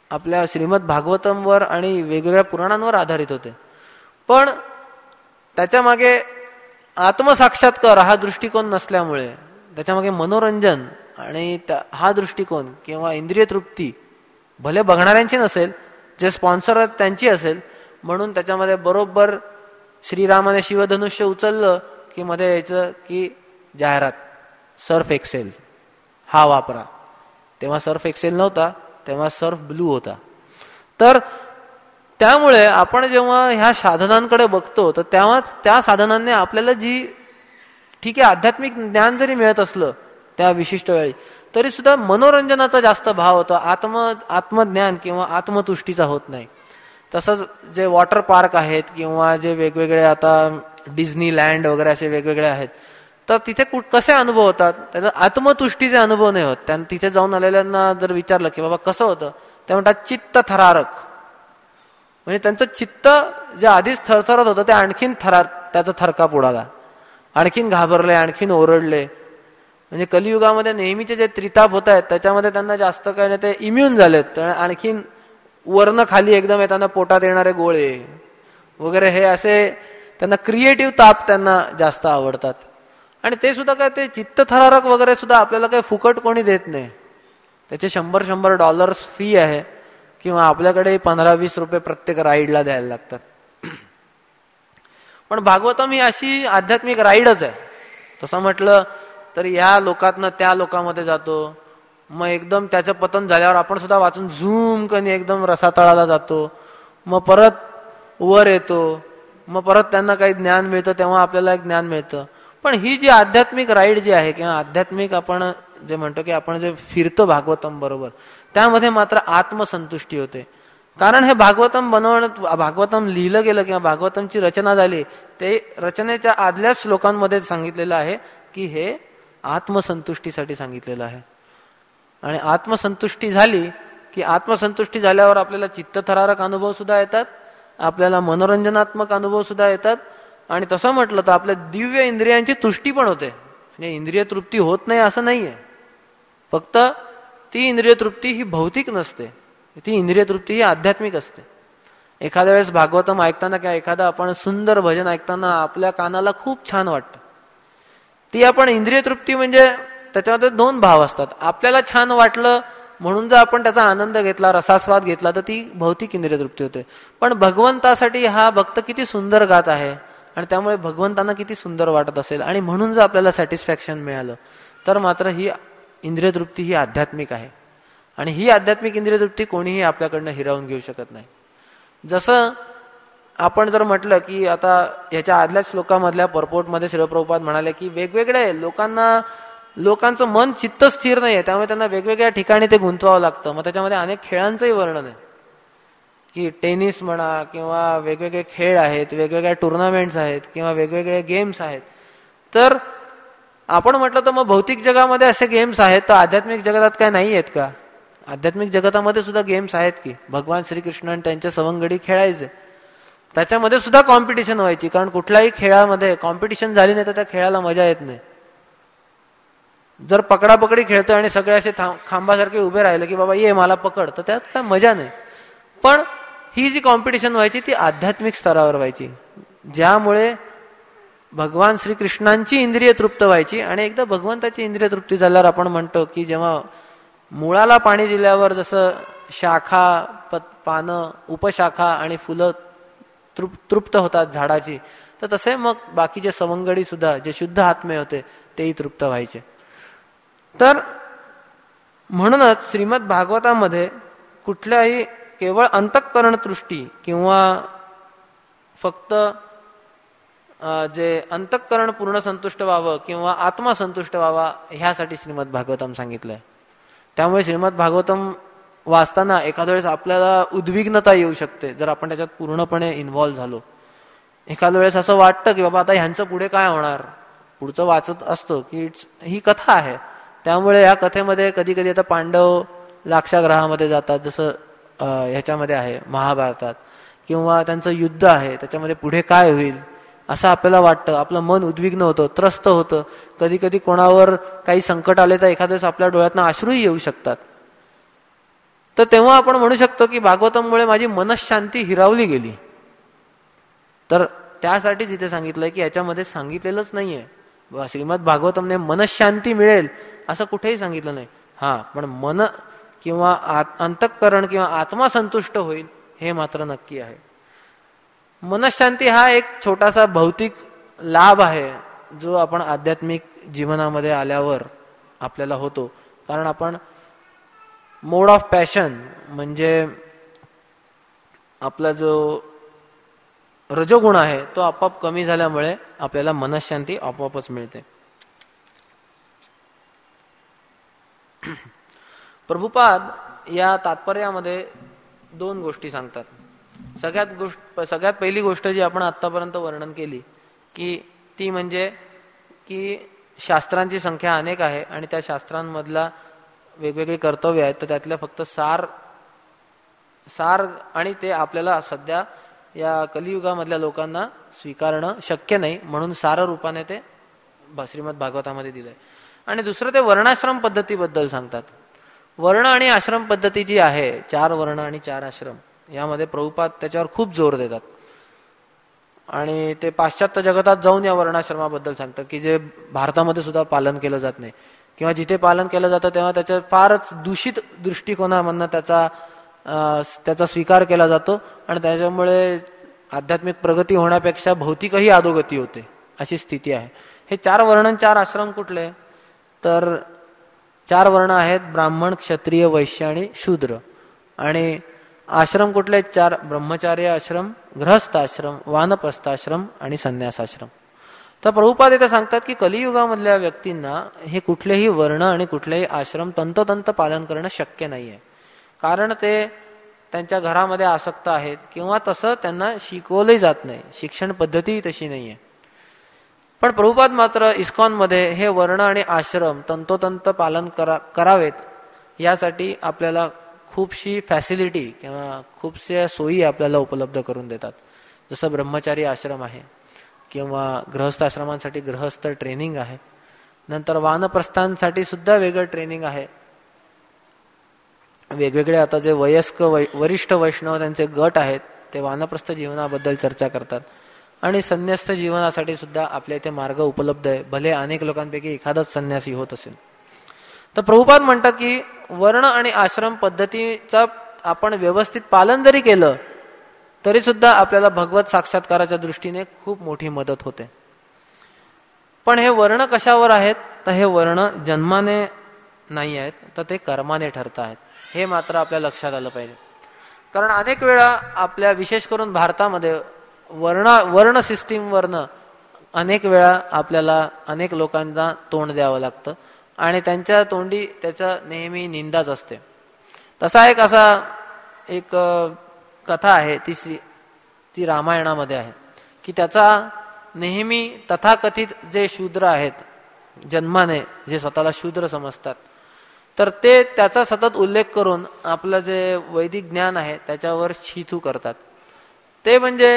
आपल्या श्रीमद भागवतमवर आणि वेगवेगळ्या पुराणांवर आधारित होते. पण त्याच्या मागे आत्मसाक्षात्कार हा दृष्टिकोन नसल्यामुळे, त्याच्यामागे मनोरंजन आणि हा दृष्टिकोन किंवा इंद्रिय तृप्ती भले बघणाऱ्यांची नसेल, जे स्पॉन्सर आहेत त्यांची असेल, म्हणून त्याच्यामध्ये बरोबर श्रीरामाने शिवधनुष्य उचललं की मध्ये यायचं की जाहिरात सर्फ एक्सेल हा वापरा. तेव्हा सर्फ एक्सेल नव्हता, तेव्हा सर्फ ब्लू होता. तर त्यामुळे आपण जेव्हा ह्या साधनांकडे बघतो तर तेव्हाच त्या साधनांनी आपल्याला जी ठीक आहे आध्यात्मिक ज्ञान जरी मिळत असलं त्या विशिष्ट वेळी, तरी सुद्धा मनोरंजनाचा जास्त भाव होतो, आत्मज्ञान किंवा आत्मतुष्टीचा होत नाही. तसंच जे वॉटर पार्क आहेत किंवा जे वेगवेगळे आता डिझनीलँड वगैरे असे वेगवेगळे आहेत, तर तिथे कसे अनुभव होतात, त्याचा आत्मतुष्टीचे अनुभव नाही होत. त्यांना तिथे जाऊन आलेल्यांना जर विचारलं की बाबा कसं होतं, ते म्हणतात चित्त थरारक. म्हणजे त्यांचं चित्त जे आधीच थरथरत होतं ते आणखीन त्याचा थरकाप उडाला, आणखीन घाबरले, आणखीन ओरडले. म्हणजे कलियुगामध्ये नेहमीचे जे त्रिताप होत आहेत त्याच्यामध्ये त्यांना जास्त काही नाही, ते इम्युन झालेत. आणखीन वर्ण खाली एकदम येताना पोटात येणारे गोळे वगैरे हे असे त्यांना क्रिएटिव्ह ताप त्यांना जास्त आवडतात. आणि ते सुद्धा काय ते चित्तथरारक वगैरे सुद्धा आपल्याला काही फुकट कोणी देत नाही. त्याचे $100 फी आहे किंवा आपल्याकडे $15-20 प्रत्येक राईडला द्यायला लागतात. पण भागवतम ही अशी आध्यात्मिक राईडच आहे. तसं म्हटलं तर या लोकातनं त्या लोकांमध्ये जातो, मग एकदम त्याचं पतन झाल्यावर आपण सुद्धा वाचून झूम कनी एकदम रसातळाला जातो, मग परत वर येतो, मग परत त्यांना काही ज्ञान मिळतं, तेव्हा आपल्याला एक ज्ञान मिळतं. पण ही जी आध्यात्मिक राईड जी आहे किंवा आध्यात्मिक आपण जे म्हणतो की आपण जे फिरतो भागवतम बरोबर, त्यामध्ये मात्र आत्मसंतुष्टी होते. कारण हे भागवतम लिहिलं गेलं किंवा भागवतमची रचना झाली, ते रचनेच्या आदल्या श्लोकांमध्ये सांगितलेलं आहे की हे आत्मसंतुष्टीसाठी सांगितलेलं आहे. आणि आत्मसंतुष्टी झाली की आत्मसंतुष्टी झाल्यावर आपल्याला चित्तथरारक अनुभव सुद्धा येतात, आपल्याला मनोरंजनात्मक अनुभव सुद्धा येतात. आणि तसं म्हटलं तर आपल्या दिव्य इंद्रियांची तुष्टी पण होते. म्हणजे इंद्रिय तृप्ती होत नाही असं नाहीये, फक्त ती इंद्रिय तृप्ती ही भौतिक नसते, ती इंद्रिय तृप्ती ही आध्यात्मिक असते. एखाद्या वेळेस भागवतम ऐकताना किंवा एखादं आपण सुंदर भजन ऐकताना आपल्या कानाला खूप छान वाटतं. ती आपण इंद्रिय तृप्ती म्हणजे त्याच्यामध्ये 2 भाव असतात. आपल्याला छान वाटलं म्हणून जर आपण त्याचा आनंद घेतला, रसास्वाद घेतला, तर ती भौतिक इंद्रिय तृप्ती होते. पण भगवंतासाठी हा भक्त किती सुंदर गात आहे आणि त्यामुळे भगवंतांना किती सुंदर वाटत असेल आणि म्हणून जर आपल्याला सॅटिस्फॅक्शन मिळालं, तर मात्र ही इंद्रिय तृप्ती ही आध्यात्मिक आहे. आणि ही आध्यात्मिक इंद्रिय तृप्ती कोणीही आपल्याकडनं हिरावून घेऊ शकत नाही. जसं आपण जर म्हटलं की आता याच्या आदल्या श्लोकामधल्या पर्पोर्टमध्ये श्रील प्रभुपाद म्हणाले की वेगवेगळे लोकांचं मन चित्त स्थिर नाहीये, त्यामुळे त्यांना वेगवेगळ्या ठिकाणी ते गुंतवावं लागतं. मग त्याच्यामध्ये अनेक खेळांचंही वर्णन आहे की टेनिस म्हणा किंवा वेगवेगळे खेळ आहेत, वेगवेगळ्या टुर्नामेंट्स आहेत किंवा वेगवेगळे गेम्स आहेत. तर आपण म्हटलं तर मग भौतिक जगामध्ये असे गेम्स आहेत, तर आध्यात्मिक जगतात काय नाही आहेत का? आध्यात्मिक जगतामध्ये सुद्धा गेम्स आहेत की भगवान श्रीकृष्ण आणि त्यांच्या सवंगडी खेळायचे, त्याच्यामध्ये सुद्धा कॉम्पिटिशन व्हायची. कारण कुठल्याही खेळामध्ये कॉम्पिटिशन झाली नाही तर त्या खेळाला मजा येत नाही. जर पकडापकडी खेळतोय आणि सगळे असे खांबासारखे उभे राहिले की बाबा ये मला पकड, तर त्यात काय मजा नाही. पण ही जी कॉम्पिटिशन व्हायची ती आध्यात्मिक स्तरावर व्हायची, ज्यामुळे भगवान श्रीकृष्णांची इंद्रिय तृप्त व्हायची. आणि एकदा भगवंताची इंद्रिय तृप्ती झाल्यावर आपण म्हणतो की जेव्हा मुळाला पाणी दिल्यावर जसं शाखा, पानं, उपशाखा आणि फुलं तृप्त होतात झाडाची, तर तसे मग बाकीचे सवंगडी सुद्धा जे शुद्ध आत्मे होते तेही तृप्त व्हायचे. तर म्हणूनच श्रीमद भागवतामध्ये कुठल्याही केवळ अंतःकरण दृष्टी किंवा फक्त जे अंतःकरण पूर्ण संतुष्ट व्हावं किंवा आत्मा संतुष्ट व्हावा ह्यासाठी श्रीमद भागवतम सांगितलंय. त्यामुळे श्रीमद भागवतम वाचताना एखाद्या वेळेस आपल्याला उद्विग्नता येऊ शकते जर आपण त्याच्यात पूर्णपणे इन्व्हॉल्व्ह झालो. एखाद्या वेळेस असं वाटतं की बाबा आता ह्यांचं पुढे काय होणार, पुढचं वाचत असतो की ही कथा आहे, त्यामुळे या कथेमध्ये कधी कधी आता पांडव लाक्षागृहामध्ये जातात जसं ह्याच्यामध्ये आहे महाभारतात, किंवा त्यांचं युद्ध आहे त्याच्यामध्ये पुढे काय होईल असं आपल्याला वाटतं. आपलं मन उद्विग्न होतं, त्रस्त होतं. कधी कधी कोणावर काही संकट आले तर एखाद्याच आपल्या डोळ्यातनं अश्रूही येऊ शकतात. तर तेव्हा आपण म्हणू शकतो की भागवतममुळे माझी मनशांती हिरावली गेली. तर त्यासाठीच इथे सांगितलंय की याच्यामध्ये सांगितलेलंच नाहीये श्रीमद भागवतमने मनशांती मिळेल असं कुठेही सांगितलं नाही. हा, पण मन किंवा अंतःकरण किंवा आत्मा संतुष्ट होईल हे मात्र नक्की आहे. मनशांती हा एक छोटासा भौतिक लाभ आहे जो आपण आध्यात्मिक जीवनामध्ये आल्यावर आपल्याला होतो. कारण आपण मोड ऑफ पॅशन म्हणजे आपला जो रजोगुण आहे तो आपोआप कमी झाल्यामुळे आपल्याला मनशांती आपोआपच मिळते. प्रभुपाद या तात्पर्यामध्ये 2 गोष्टी सांगतात. सगळ्यात पहिली गोष्ट जी आपण आतापर्यंत वर्णन केली की ती म्हणजे की शास्त्रांची संख्या अनेक आहे आणि त्या शास्त्रांमधला वेगवेगळी कर्तव्य आहेत, तर त्यातल्या फक्त सार आणि ते आपल्याला सध्या या कलियुगामधल्या लोकांना स्वीकारणं शक्य नाही, म्हणून सार रूपाने ते श्रीमद भागवतामध्ये दिलंय. आणि दुसरं ते वर्णाश्रम पद्धतीबद्दल सांगतात. वर्ण आणि आश्रम पद्धती जी आहे, 4 वर्ण आणि 4 आश्रम, यामध्ये प्रभुपाद त्याच्यावर खूप जोर देतात. आणि ते पाश्चात्य जगतात जाऊन या वर्णाश्रमाबद्दल सांगतात की जे भारतामध्ये सुद्धा पालन केलं जात नाही, किंवा जिथे पालन केलं जातं तेव्हा त्याच्या फारच दूषित दृष्टिकोनामधनं त्याचा स्वीकार केला जातो आणि त्याच्यामुळे आध्यात्मिक प्रगती होण्यापेक्षा भौतिकही अधोगती होते, अशी स्थिती आहे. हे 4 वर्ण 4 आश्रम कुठले? तर 4 वर्ण आहेत ब्राह्मण, क्षत्रिय, वैश्य आणि शूद्र. आणि आश्रम कुठले? 4 ब्रह्मचार्य आश्रम, गृहस्थ आश्रम, वानप्रस्थाश्रम आणि संन्यासाश्रम. तर प्रभुपाद इथे सांगतात की कलियुगामधल्या व्यक्तींना हे कुठलेही वर्ण आणि कुठलेही आश्रम तंतोतंत पालन करणं शक्य नाहीये. कारण ते त्यांच्या घरामध्ये आसक्त आहेत किंवा तसं त्यांना शिकवलंही जात नाही, शिक्षण पद्धतीही तशी नाहीये. पण प्रभुपाद मात्र इस्कॉनमध्ये हे वर्ण आणि आश्रम तंतोतंत पालन करावेत यासाठी आपल्याला खूपशी फॅसिलिटी किंवा खूपशा सोयी आपल्याला उपलब्ध करून देतात. जसं ब्रह्मचारी आश्रम आहे किंवा गृहस्थ आश्रमांसाठी गृहस्थ ट्रेनिंग आहे. नंतर वानप्रस्थांसाठी सुद्धा वेगळं ट्रेनिंग आहे. वेगवेगळे आता जे वरिष्ठ वैष्णव त्यांचे गट आहेत ते वानप्रस्थ जीवनाबद्दल चर्चा करतात. आणि संन्यस्त जीवनासाठी सुद्धा आपल्या इथे मार्ग उपलब्ध आहे, भले अनेक लोकांपैकी एखादाच संन्यासी होत असेल. तर प्रभुपाद म्हणतात की वर्ण आणि आश्रम पद्धतीचा आपण व्यवस्थित पालन जरी केलं तरी सुद्धा आपल्याला भगवत साक्षात्काराच्या दृष्टीने खूप मोठी मदत होते. पण हे वर्ण कशावर आहेत? तर हे वर्ण जन्माने नाही आहेत, तर ते कर्माने ठरत आहेत. हे मात्र आपल्या लक्षात आलं पाहिजे. कारण अनेक वेळा आपल्या विशेष करून भारतामध्ये वर्ण सिस्टीमवरनं अनेक वेळा आपल्याला अनेक लोकांना तोंड द्यावं लागतं आणि त्यांच्या तोंडी त्याचा नेहमी निंदाच असते. तसा एक कथा आहे ती रामायणामध्ये आहे की त्याचा नेहमी तथाकथित जे शूद्र आहेत जन्माने, जे स्वतःला शूद्र समजतात, तर ते त्याचा सतत उल्लेख करून आपलं जे वैदिक ज्ञान आहे त्याच्यावर छिथू करतात. ते म्हणजे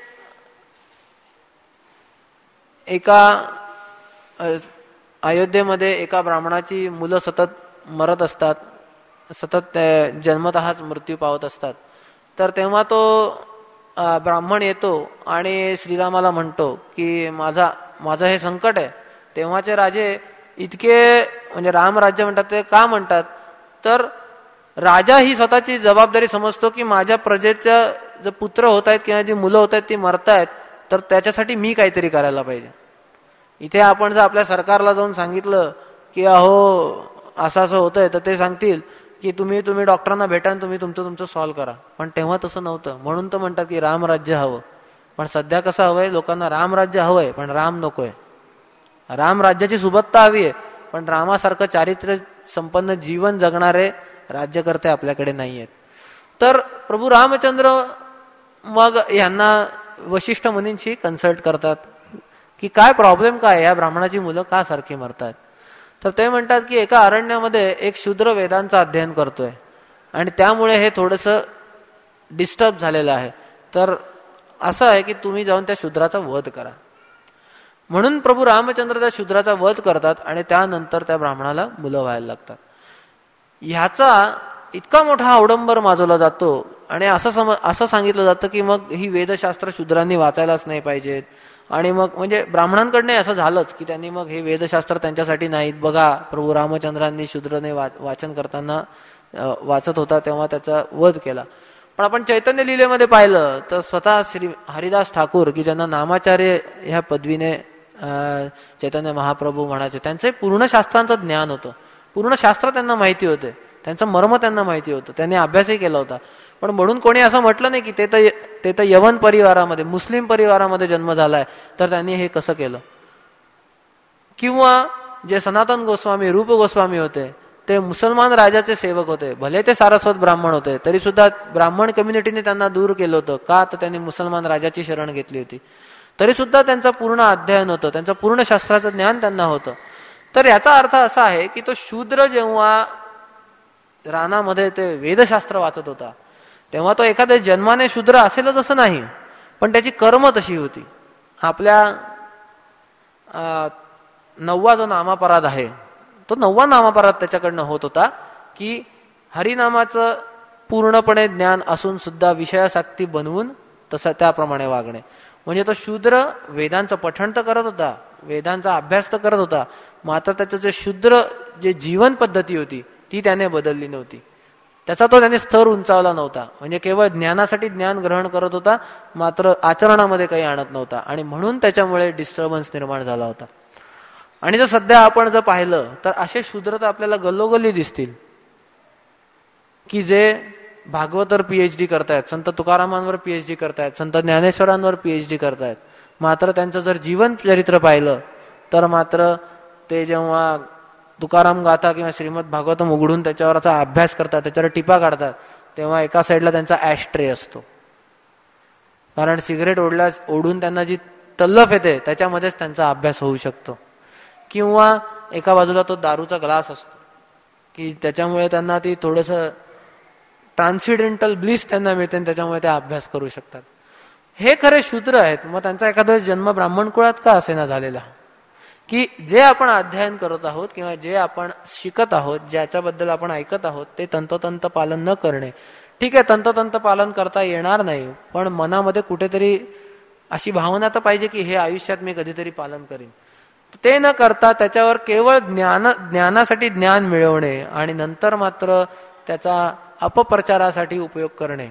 एका अयोध्येमध्ये एका ब्राह्मणाची मुलं सतत मरत असतात, सतत जन्मतःच मृत्यू पावत असतात. तर तेव्हा तो ब्राह्मण येतो आणि श्रीरामाला म्हणतो की माझं हे संकट आहे. तेव्हाचे राजे इतके म्हणजे रामराज्य म्हणतात ते का म्हणतात? तर राजा ही स्वतःची जबाबदारी समजतो की माझ्या प्रजेच्या जे पुत्र होत आहेत किंवा जी मुलं होत आहेत ती मरतायत, तर त्याच्यासाठी मी काहीतरी करायला पाहिजे. इथे आपण जर आपल्या सरकारला जाऊन सांगितलं की अहो असं होतंय, तर ते सांगतील की तुम्ही डॉक्टरांना भेटा आणि तुम्ही तुमचं सॉल्व्ह करा. पण तेव्हा तसं नव्हतं, म्हणून तर म्हणतात की रामराज्य हवं. पण सध्या कसं हवंय? लोकांना रामराज्य हवंय पण राम नकोय. रामराज्याची सुबत्ता हवी आहे पण रामासारखं चारित्र्य संपन्न जीवन जगणारे राज्यकर्ते आपल्याकडे नाही आहेत. तर प्रभू रामचंद्र मग यांना वशिष्ठ मुनींशी कन्सल्ट करतात की काय प्रॉब्लेम काय, या ब्राह्मणाची मुलं का सारखी मरतात? तर ते म्हणतात की एका अरण्यामध्ये एक शूद्र वेदांचं अध्ययन करतोय आणि त्यामुळे हे थोडंसं डिस्टर्ब झालेलं आहे. तर असं आहे की तुम्ही जाऊन त्या शूद्राचा वध करा. म्हणून प्रभू रामचंद्र त्या शूद्राचा वध करतात आणि त्यानंतर त्या ब्राह्मणाला मुलं व्हायला लागतात. ह्याचा इतका मोठा अवडंबर माजवला जातो आणि असं सांगितलं जातं की मग ही वेदशास्त्र शूद्रांनी वाचायलाच नाही पाहिजेत. आणि मग म्हणजे ब्राह्मणांकडनं असं झालंच की त्यांनी मग हे वेदशास्त्र त्यांच्यासाठी नाहीत. बघा प्रभू रामचंद्रांनी शूद्रने वाचन करताना वाचत होता तेव्हा त्याचा वध केला. पण आपण चैतन्य लीलेमध्ये पाहिलं तर स्वतः श्री हरिदास ठाकूर की ज्यांना नामाचार्य ह्या पदवीने चैतन्य महाप्रभू म्हणायचे, त्यांचे पूर्ण शास्त्रांचं ज्ञान होतं. पूर्ण शास्त्र त्यांना माहिती होते, त्यांचं मर्म त्यांना माहिती होतं, त्यांनी अभ्यासही केला होता. पण म्हणून कोणी असं म्हटलं नाही की ते तर यवन परिवारामध्ये मुस्लिम परिवारामध्ये जन्म झालाय तर त्यांनी हे कसं केलं. किंवा जे सनातन गोस्वामी रूप गोस्वामी होते ते मुसलमान राजाचे सेवक होते, भले ते सारस्वत ब्राह्मण होते तरी सुद्धा ब्राह्मण कम्युनिटीने त्यांना दूर केलं होतं. का तर त्यांनी मुसलमान राजाची शरण घेतली होती. तरी सुद्धा त्यांचं पूर्ण अध्ययन होतं, त्यांचं पूर्ण शास्त्राचं ज्ञान त्यांना होतं. तर याचा अर्थ असा आहे की तो शूद्र जेव्हा रानामध्ये ते वेदशास्त्र वाचत होता तेव्हा तो एखाद्या जन्माने शूद्र असेलच असं नाही, पण त्याची कर्म तशी होती. आपल्या 9वा जो नामापराध आहे तो 9वा नामापराध त्याच्याकडनं होत होता की हरिनामाचं पूर्णपणे ज्ञान असून सुद्धा विषयासक्ती बनवून तसं त्याप्रमाणे वागणे. म्हणजे तो शूद्र वेदांचं पठण तर करत होता, वेदांचा अभ्यास तर करत होता, मात्र त्याचं जे शूद्र जे जीवन पद्धती होती ती त्याने बदलली नव्हती. त्याने स्तर उंचावला नव्हता. म्हणजे केवळ ज्ञानासाठी ज्ञान ग्रहण करत होता, मात्र आचरणामध्ये काही आणत नव्हता. आणि म्हणून त्याच्यामुळे डिस्टर्बन्स निर्माण झाला होता. आणि जर सध्या आपण जर पाहिलं तर असे शूद्र तर आपल्याला गल्लोगल्ली दिसतील की जे भागवतर PhD करतायत, संत तुकारामांवर PhD करतायत, संत ज्ञानेश्वरांवर PhD करतायत. मात्र त्यांचं जर जीवन चरित्र पाहिलं तर मात्र ते जेव्हा तुकाराम गाथा किंवा श्रीमद भागवतम उघडून त्याच्यावरचा अभ्यास करतात, त्याच्यावर टिपा काढतात, तेव्हा एका साईडला त्यांचा ॲशट्रे असतो. कारण सिगरेट ओढून त्यांना जी तल्लफ येते त्याच्यामध्येच त्यांचा अभ्यास होऊ शकतो. किंवा एका बाजूला तो दारूचा ग्लास असतो की त्याच्यामुळे त्यांना ती थोडंसं ट्रान्सिडेंटल ब्लिस त्यांना मिळते आणि त्याच्यामुळे ते अभ्यास करू शकतात. हे खरे शूद्र आहेत. मग त्यांचा एखादा जन्म ब्राह्मण कुळात का असेना झालेला की जे आपण अध्ययन करत आहोत किंवा जे आपण शिकत आहोत, ज्याच्याबद्दल आपण ऐकत आहोत ते तंतोतंत पालन न करणे. ठीक आहे, तंतोतंत पालन करता येणार नाही, पण मनामध्ये कुठेतरी अशी भावना तर पाहिजे की हे आयुष्यात मी कधीतरी पालन करीन. ते न करता त्याच्यावर केवळ ज्ञानासाठी ज्ञान मिळवणे आणि नंतर मात्र त्याचा अपप्रचारासाठी उपयोग करणे,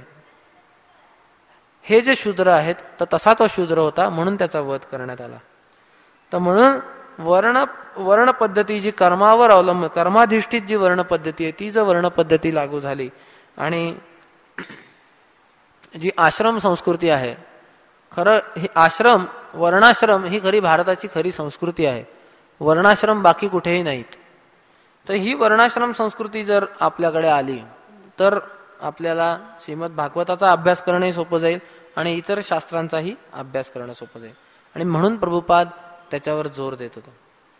हे जे शूद्र आहेत तर तसा तो शूद्र होता, म्हणून त्याचा वध करण्यात आला. तर म्हणून वर्ण पद्धती जी कर्मावर अवलंबून कर्माधिष्ठित जी वर्ण पद्धती आहे ती जर वर्ण पद्धती लागू झाली आणि जी आश्रम संस्कृती आहे, खरं ही वर्णाश्रम ही खरी भारताची खरी संस्कृती आहे. वर्णाश्रम बाकी कुठेही नाहीत. तर ही वर्णाश्रम संस्कृती जर आपल्याकडे आली तर आपल्याला श्रीमद भागवताचा अभ्यास करणंही सोपं जाईल आणि इतर शास्त्रांचाही अभ्यास करणं सोपं जाईल. आणि म्हणून प्रभुपाद त्याच्यावर जोर देत होते.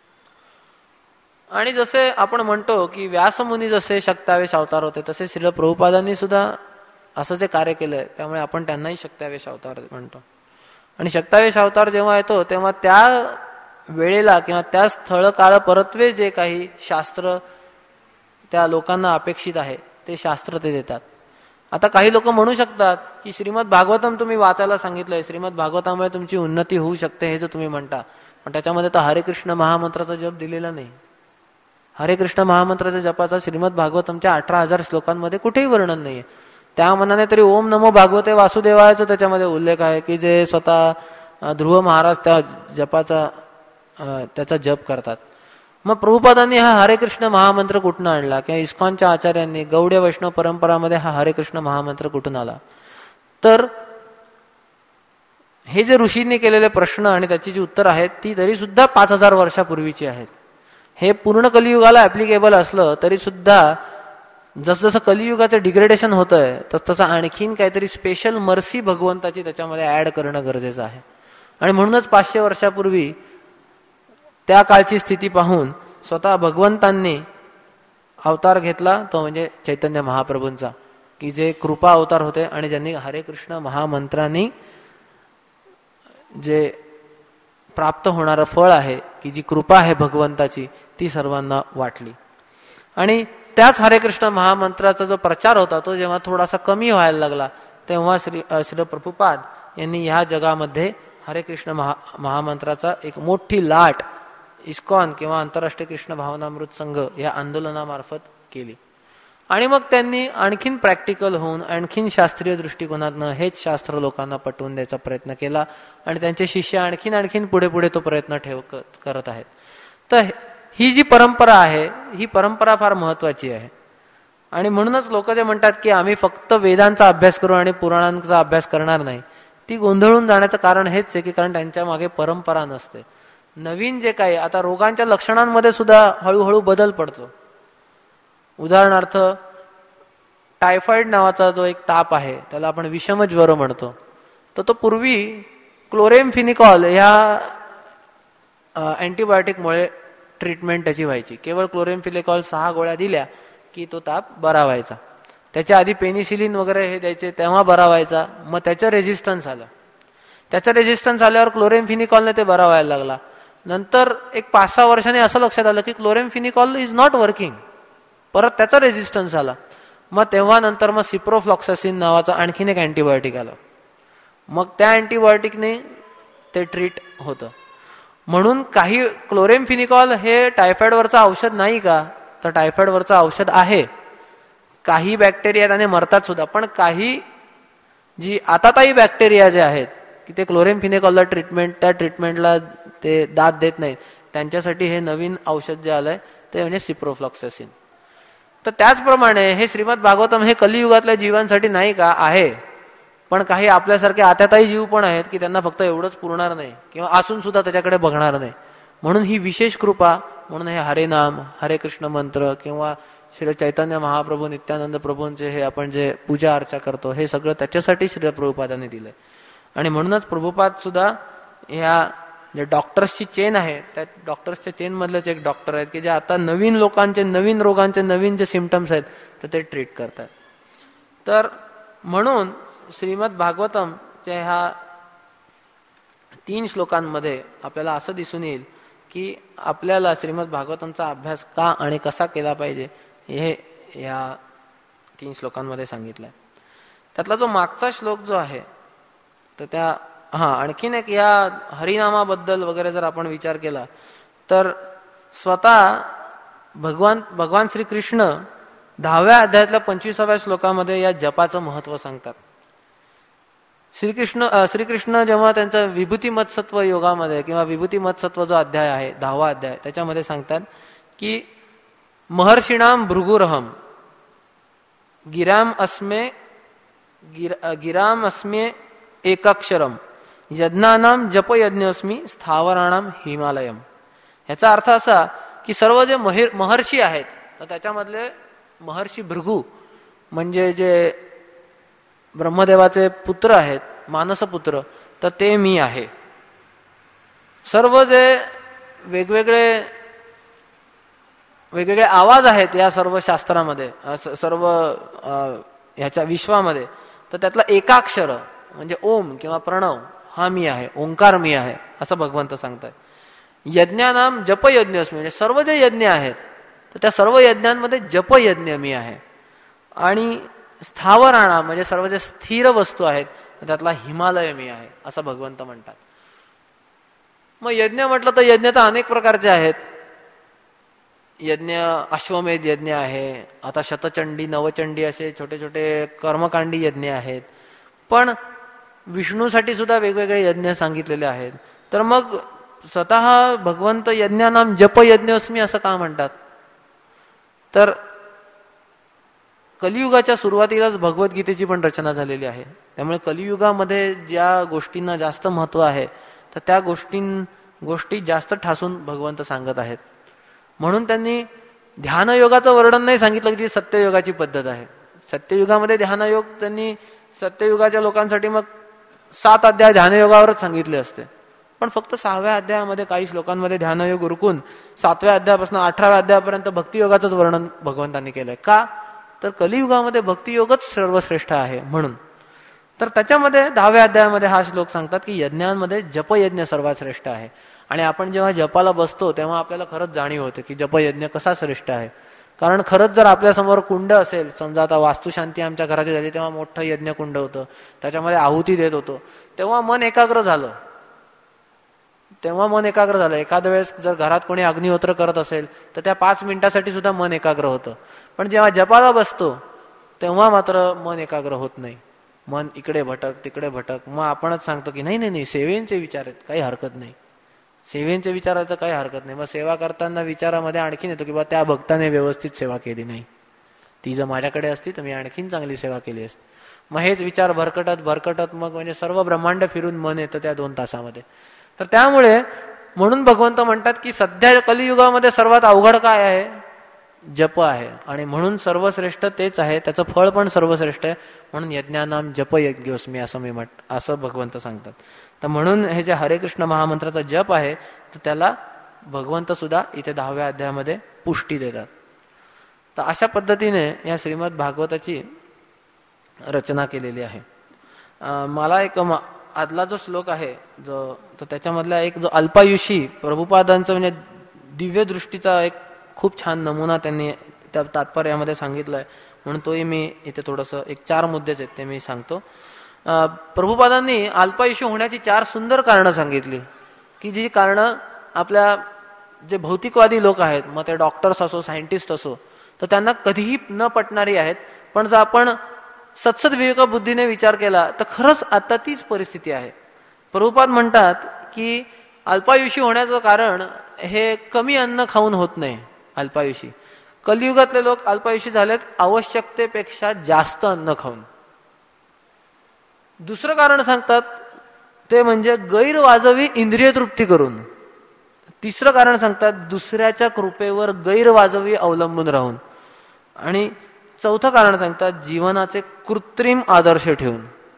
आणि जसे आपण म्हणतो की व्यासमुनी जसे 27 अवतार होते तसे श्रील प्रभुपादांनी सुद्धा असं जे कार्य केलंय त्यामुळे आपण त्यांनाही 27 अवतार म्हणतो. आणि 27 अवतार जेव्हा येतो तेव्हा त्या वेळेला किंवा त्या स्थळ काळ परत्वे जे काही शास्त्र त्या लोकांना अपेक्षित आहे ते शास्त्र ते देतात. आता काही लोक म्हणू शकतात की श्रीमद भागवतम तुम्ही वाचायला सांगितलंय, श्रीमद भागवतामुळे तुमची उन्नती होऊ शकते हे जर तुम्ही म्हणता, पण त्याच्यामध्ये तर हरे कृष्ण महामंत्राचा जप दिलेला नाही. हरे कृष्ण महामंत्राच्या जपाचा श्रीमद भागवतमच्या 18,000 श्लोकांमध्ये कुठेही वर्णन नाहीये. त्या मनाने तरी ओम नमो भागवते वासुदेवायचा त्याच्यामध्ये उल्लेख आहे की जे स्वतः ध्रुव महाराज त्या जपाचा त्याचा जप करतात. मग प्रभुपादांनी हा हरे कृष्ण महामंत्र कुठून आणला किंवा इस्कॉनच्या आचार्यांनी गौडीय वैष्णव परंपरामध्ये हा हरे कृष्ण महामंत्र कुठून आला. तर हे जे ऋषींनी केलेले प्रश्न आणि त्याची जी उत्तर आहेत ती तरी सुद्धा 5,000 वर्षापूर्वीची आहेत. हे पूर्ण कलियुगाला ऍप्लिकेबल असलं तरी सुद्धा जसं कलियुगाचं डिग्रेडेशन होतंय तसं आणखीन काहीतरी स्पेशल मर्सी भगवंताची त्याच्यामध्ये ऍड करणं गरजेचं आहे. आणि म्हणूनच 500 वर्षापूर्वी त्या काळची स्थिती पाहून स्वतः भगवंतांनी अवतार घेतला, तो म्हणजे चैतन्य महाप्रभूंचा, की जे कृपा अवतार होते आणि ज्यांनी हरे कृष्ण महामंत्रांनी जे प्राप्त होणारं फळ आहे की जी कृपा आहे भगवंताची ती सर्वांना वाटली. आणि त्याच हरे कृष्ण महामंत्राचा जो प्रचार होता तो जेव्हा थोडासा कमी व्हायला लागला, तेव्हा श्री प्रभुपाद यांनी ह्या जगामध्ये हरे कृष्ण महामंत्राचा एक मोठी लाट इस्कॉन किंवा आंतरराष्ट्रीय कृष्ण भावनामृत संघ या आंदोलनामार्फत केली. आणि मग त्यांनी आणखीन प्रॅक्टिकल होऊन आणखीन शास्त्रीय दृष्टिकोनातनं हेच शास्त्र लोकांना पटवून द्यायचा प्रयत्न केला आणि त्यांचे शिष्य आणखीन पुढे तो प्रयत्न करत आहेत. तर ही जी परंपरा आहे ही परंपरा फार महत्वाची आहे. आणि म्हणूनच लोक जे म्हणतात की आम्ही फक्त वेदांचा अभ्यास करू आणि पुराणांचा अभ्यास करणार नाही, ती गोंधळून जाण्याचं कारण हेच आहे की कारण त्यांच्या मागे परंपरा नसते. नवीन जे काही आता रोगांच्या लक्षणांमध्ये सुद्धा हळूहळू बदल पडतो. उदाहरणार्थ टायफॉइड नावाचा जो एक ताप आहे त्याला आपण विषम ज्वर म्हणतो, तर तो पूर्वी क्लोरेमफिनिकॉल ह्या अँटीबायोटिकमुळे ट्रीटमेंट त्याची व्हायची. केवळ क्लोरेमफिनिकॉल 6 गोळ्या दिल्या की तो ताप बरा व्हायचा. त्याच्या आधी पेनिसिलिन वगैरे हे द्यायचे तेव्हा बरा व्हायचा. मग त्याचं रेझिस्टन्स आलं. त्याचं रेझिस्टन्स आल्यावर क्लोरेमफिनिकॉलने ते बरा व्हायला लागला. नंतर एक 5-6 वर्षांनी असं लक्षात आलं की क्लोरेमफिनिकॉल इज नॉट वर्किंग. परत त्याचा रेझिस्टन्स आला. मग तेव्हा नंतर मग सिप्रोफ्लॉक्सासिन नावाचा आणखीन एक अँटीबायोटिक आलं. मग त्या अँटीबायोटिकने ते ट्रीट होतं. म्हणून काही क्लोरेमफिनिकॉल हे टायफॉइडवरचं औषध नाही का, तर टायफॉइडवरचं औषध आहे. काही बॅक्टेरिया त्याने मरतात सुद्धा, पण काही जी आताताई बॅक्टेरिया जे आहेत की ते क्लोरेमफिनिकॉलला त्या ट्रीटमेंटला ते दाद देत नाहीत, त्यांच्यासाठी हे नवीन औषध जे आलंय ते म्हणजे सिप्रोफ्लॉक्सासिन. तर त्याचप्रमाणे हे श्रीमद भागवतम हे कलियुगातल्या जीवांसाठी नाही का आहे, पण काही आपल्यासारखे आत्याताई जीव पण आहेत की त्यांना फक्त एवढंच पुरणार नाही किंवा असून सुद्धा त्याच्याकडे बघणार नाही. म्हणून ही विशेष कृपा, म्हणून हे हरे नाम, हरे कृष्ण मंत्र किंवा श्री चैतन्य महाप्रभू नित्यानंद प्रभूंचे हे आपण जे पूजा अर्चा करतो हे सगळं त्याच्यासाठी श्री प्रभुपादांनी दिलंय. आणि म्हणूनच प्रभुपाद सुद्धा ह्या जे डॉक्टर्सची चेन आहे त्या डॉक्टर्सच्या चेन मधलेच एक डॉक्टर आहेत की जे आता नवीन लोकांचे नवीन रोगांचे नवीन जे सिम्पटम्स आहेत तर ते ट्रीट करतात. तर म्हणून श्रीमद भागवतमच्या ह्या 3 श्लोकांमध्ये आपल्याला असं दिसून येईल की आपल्याला श्रीमद भागवतमचा अभ्यास का आणि कसा केला पाहिजे हे या 3 श्लोकांमध्ये सांगितलंय. त्यातला जो मागचा श्लोक जो आहे तर त्या आणखीन एक या हरिनामाबद्दल वगैरे जर आपण विचार केला तर स्वतः भगवान श्रीकृष्ण 10व्या अध्यायातल्या 25व्या श्लोकामध्ये या जपाचं महत्व सांगतात. श्रीकृष्ण जेव्हा त्यांचा विभूती मत्सत्व योगामध्ये किंवा विभूती मत्सत्व जो अध्याय आहे 10वा अध्याय त्याच्यामध्ये सांगतात की महर्षिणाम भृगुरहम गिराम अस्मे एकाक्षरम यज्ञानाम जपयज्ञोस्मी स्थावराणाम हिमालयम. याचा अर्थ असा की सर्व जे महर्षी आहेत तर त्याच्यामधले महर्षी भृगू म्हणजे जे ब्रह्मदेवाचे पुत्र आहेत मानसपुत्र तर ते मी आहे. सर्व जे वेगवेगळे आवाज आहेत या सर्व शास्त्रामध्ये सर्व ह्याच्या विश्वामध्ये तर त्यातला एकाक्षर म्हणजे ओम किंवा प्रणव हा मी आहे, ओंकार मी आहे असं भगवंत सांगतात. यज्ञानाम जपयज्ञोस्मी म्हणजे सर्व जे यज्ञ आहेत तर त्या सर्व यज्ञांमध्ये जपयज्ञ मी आहे. आणि स्थावराणा म्हणजे सर्व जे स्थिर वस्तू आहेत त्यातला हिमालय मी आहे असं भगवंत म्हणतात. मग यज्ञ म्हटलं तर यज्ञ तर अनेक प्रकारचे आहेत. यज्ञ अश्वमेध यज्ञ आहे, आता शतचंडी नवचंडी असे छोटे छोटे कर्मकांडी यज्ञ आहेत. पण विष्णूसाठी सुद्धा वेगवेगळे यज्ञ सांगितलेले आहेत. तर मग स्वतः भगवंत यज्ञानाम जप यज्ञोस्मी असं का म्हणतात, तर कलियुगाच्या सुरुवातीलाच भगवद्गीतेची पण रचना झालेली आहे. त्यामुळे कलियुगामध्ये ज्या गोष्टींना जास्त महत्व आहे तर त्या गोष्टी जास्त ठासून भगवंत सांगत आहेत. म्हणून त्यांनी ध्यानयोगाचं वर्णन नाही सांगितलं जी सत्ययुगाची पद्धत आहे. सत्ययुगामध्ये ध्यानयोग त्यांनी सत्ययुगाच्या लोकांसाठी मग 7 अध्याय ध्यानयोगावरच सांगितले असते. पण फक्त 6व्या अध्यायामध्ये काही श्लोकांमध्ये ध्यानयोग उरकून 7व्या अध्यायापासून 18व्या अध्यायापर्यंत भक्तियोगाचंच वर्णन भगवंतांनी केलंय. का तर कलियुगामध्ये भक्तियोगच सर्वश्रेष्ठ आहे म्हणून. तर त्याच्यामध्ये 10व्या अध्यायामध्ये हा श्लोक सांगतात की यज्ञांमध्ये जपयज्ञ सर्वात श्रेष्ठ आहे. आणि आपण जेव्हा जपाला बसतो तेव्हा आपल्याला खरंच जाणीव होते की जपयज्ञ कसा श्रेष्ठ आहे. कारण खरंच जर आपल्यासमोर कुंड असेल, समजा आता वास्तुशांती आमच्या घराची झाली तेव्हा मोठं यज्ञ कुंड होतं, त्याच्यामध्ये आहुती देत होतो, तेव्हा मन एकाग्र झालं. एखाद्या वेळेस जर घरात कोणी अग्निहोत्र करत असेल तर त्या 5 मिनिटासाठी सुद्धा मन एकाग्र होतं. पण जेव्हा जपाला बसतो तेव्हा मात्र मन एकाग्र होत नाही. मन इकडे भटक तिकडे भटक. मग आपणच सांगतो की नाही नाही नाही, सेवेचे विचार आहेत, काही हरकत नाही. सेवेचे विचार आहेत तर काही हरकत नाही. मग सेवा करताना विचारामध्ये आणखीन येतो की बा त्या भक्ताने व्यवस्थित सेवा केली नाही, ती जर माझ्याकडे असती तर मी आणखीन चांगली सेवा केली असती. मग हेच विचार भरकटत मग म्हणजे सर्व ब्रह्मांड फिरून मन येतं त्या 2 तासामध्ये. तर त्यामुळे म्हणून भगवंत म्हणतात की सध्या कलियुगामध्ये सर्वात अवघड काय आहे? जप आहे. आणि म्हणून सर्वश्रेष्ठ तेच आहे, त्याचं फळ पण सर्वश्रेष्ठ आहे. म्हणून यज्ञानाम जप यज्ञोस्मी असं भगवंत सांगतात. तर म्हणून हे जे हरे कृष्ण महामंत्राचा जप आहे तर त्याला भगवंत सुद्धा इथे 10व्या अध्यायामध्ये पुष्टी देतात. तर अशा पद्धतीने या श्रीमद भागवताची रचना केलेली आहे. मला एक आदला जो श्लोक आहे तर त्याच्यामधला एक जो अल्पायुषी प्रभुपादांचं म्हणजे दिव्य दृष्टीचा एक खूप छान नमुना त्यांनी त्या तात्पर्यामध्ये सांगितलाय, म्हणून तोही मी इथे थोडंसं 4 मुद्देच आहेत ते मी सांगतो. प्रभुपादांनी अल्पायुषी होण्याची 4 सुंदर कारणं सांगितली, की जी कारणं आपल्या जे भौतिकवादी लोक आहेत, मग ते डॉक्टर्स असो सायंटिस्ट असो, तर त्यांना कधीही न पटणारी आहेत. पण जर आपण सत्सद विवेक बुद्धीने विचार केला तर खरंच आता तीच परिस्थिती आहे. प्रभुपाद म्हणतात की अल्पायुषी होण्याचं कारण हे कमी अन्न खाऊन होत नाही. अल्पायुषी कलियुगातले लोक अल्पायुषी झालेत आवश्यकतेपेक्षा जास्त अन्न खाऊन. दुसरं कारण सांगतात ते म्हणजे गैरवाजवी इंद्रिय तृप्ती करून. तिसरं कारण सांगतात दुसऱ्याच्या कृपेवर गैरवाजवी अवलंबून राहून. आणि चौथं कारण सांगतात जीवनाचे कृत्रिम आदर्श ठेवून.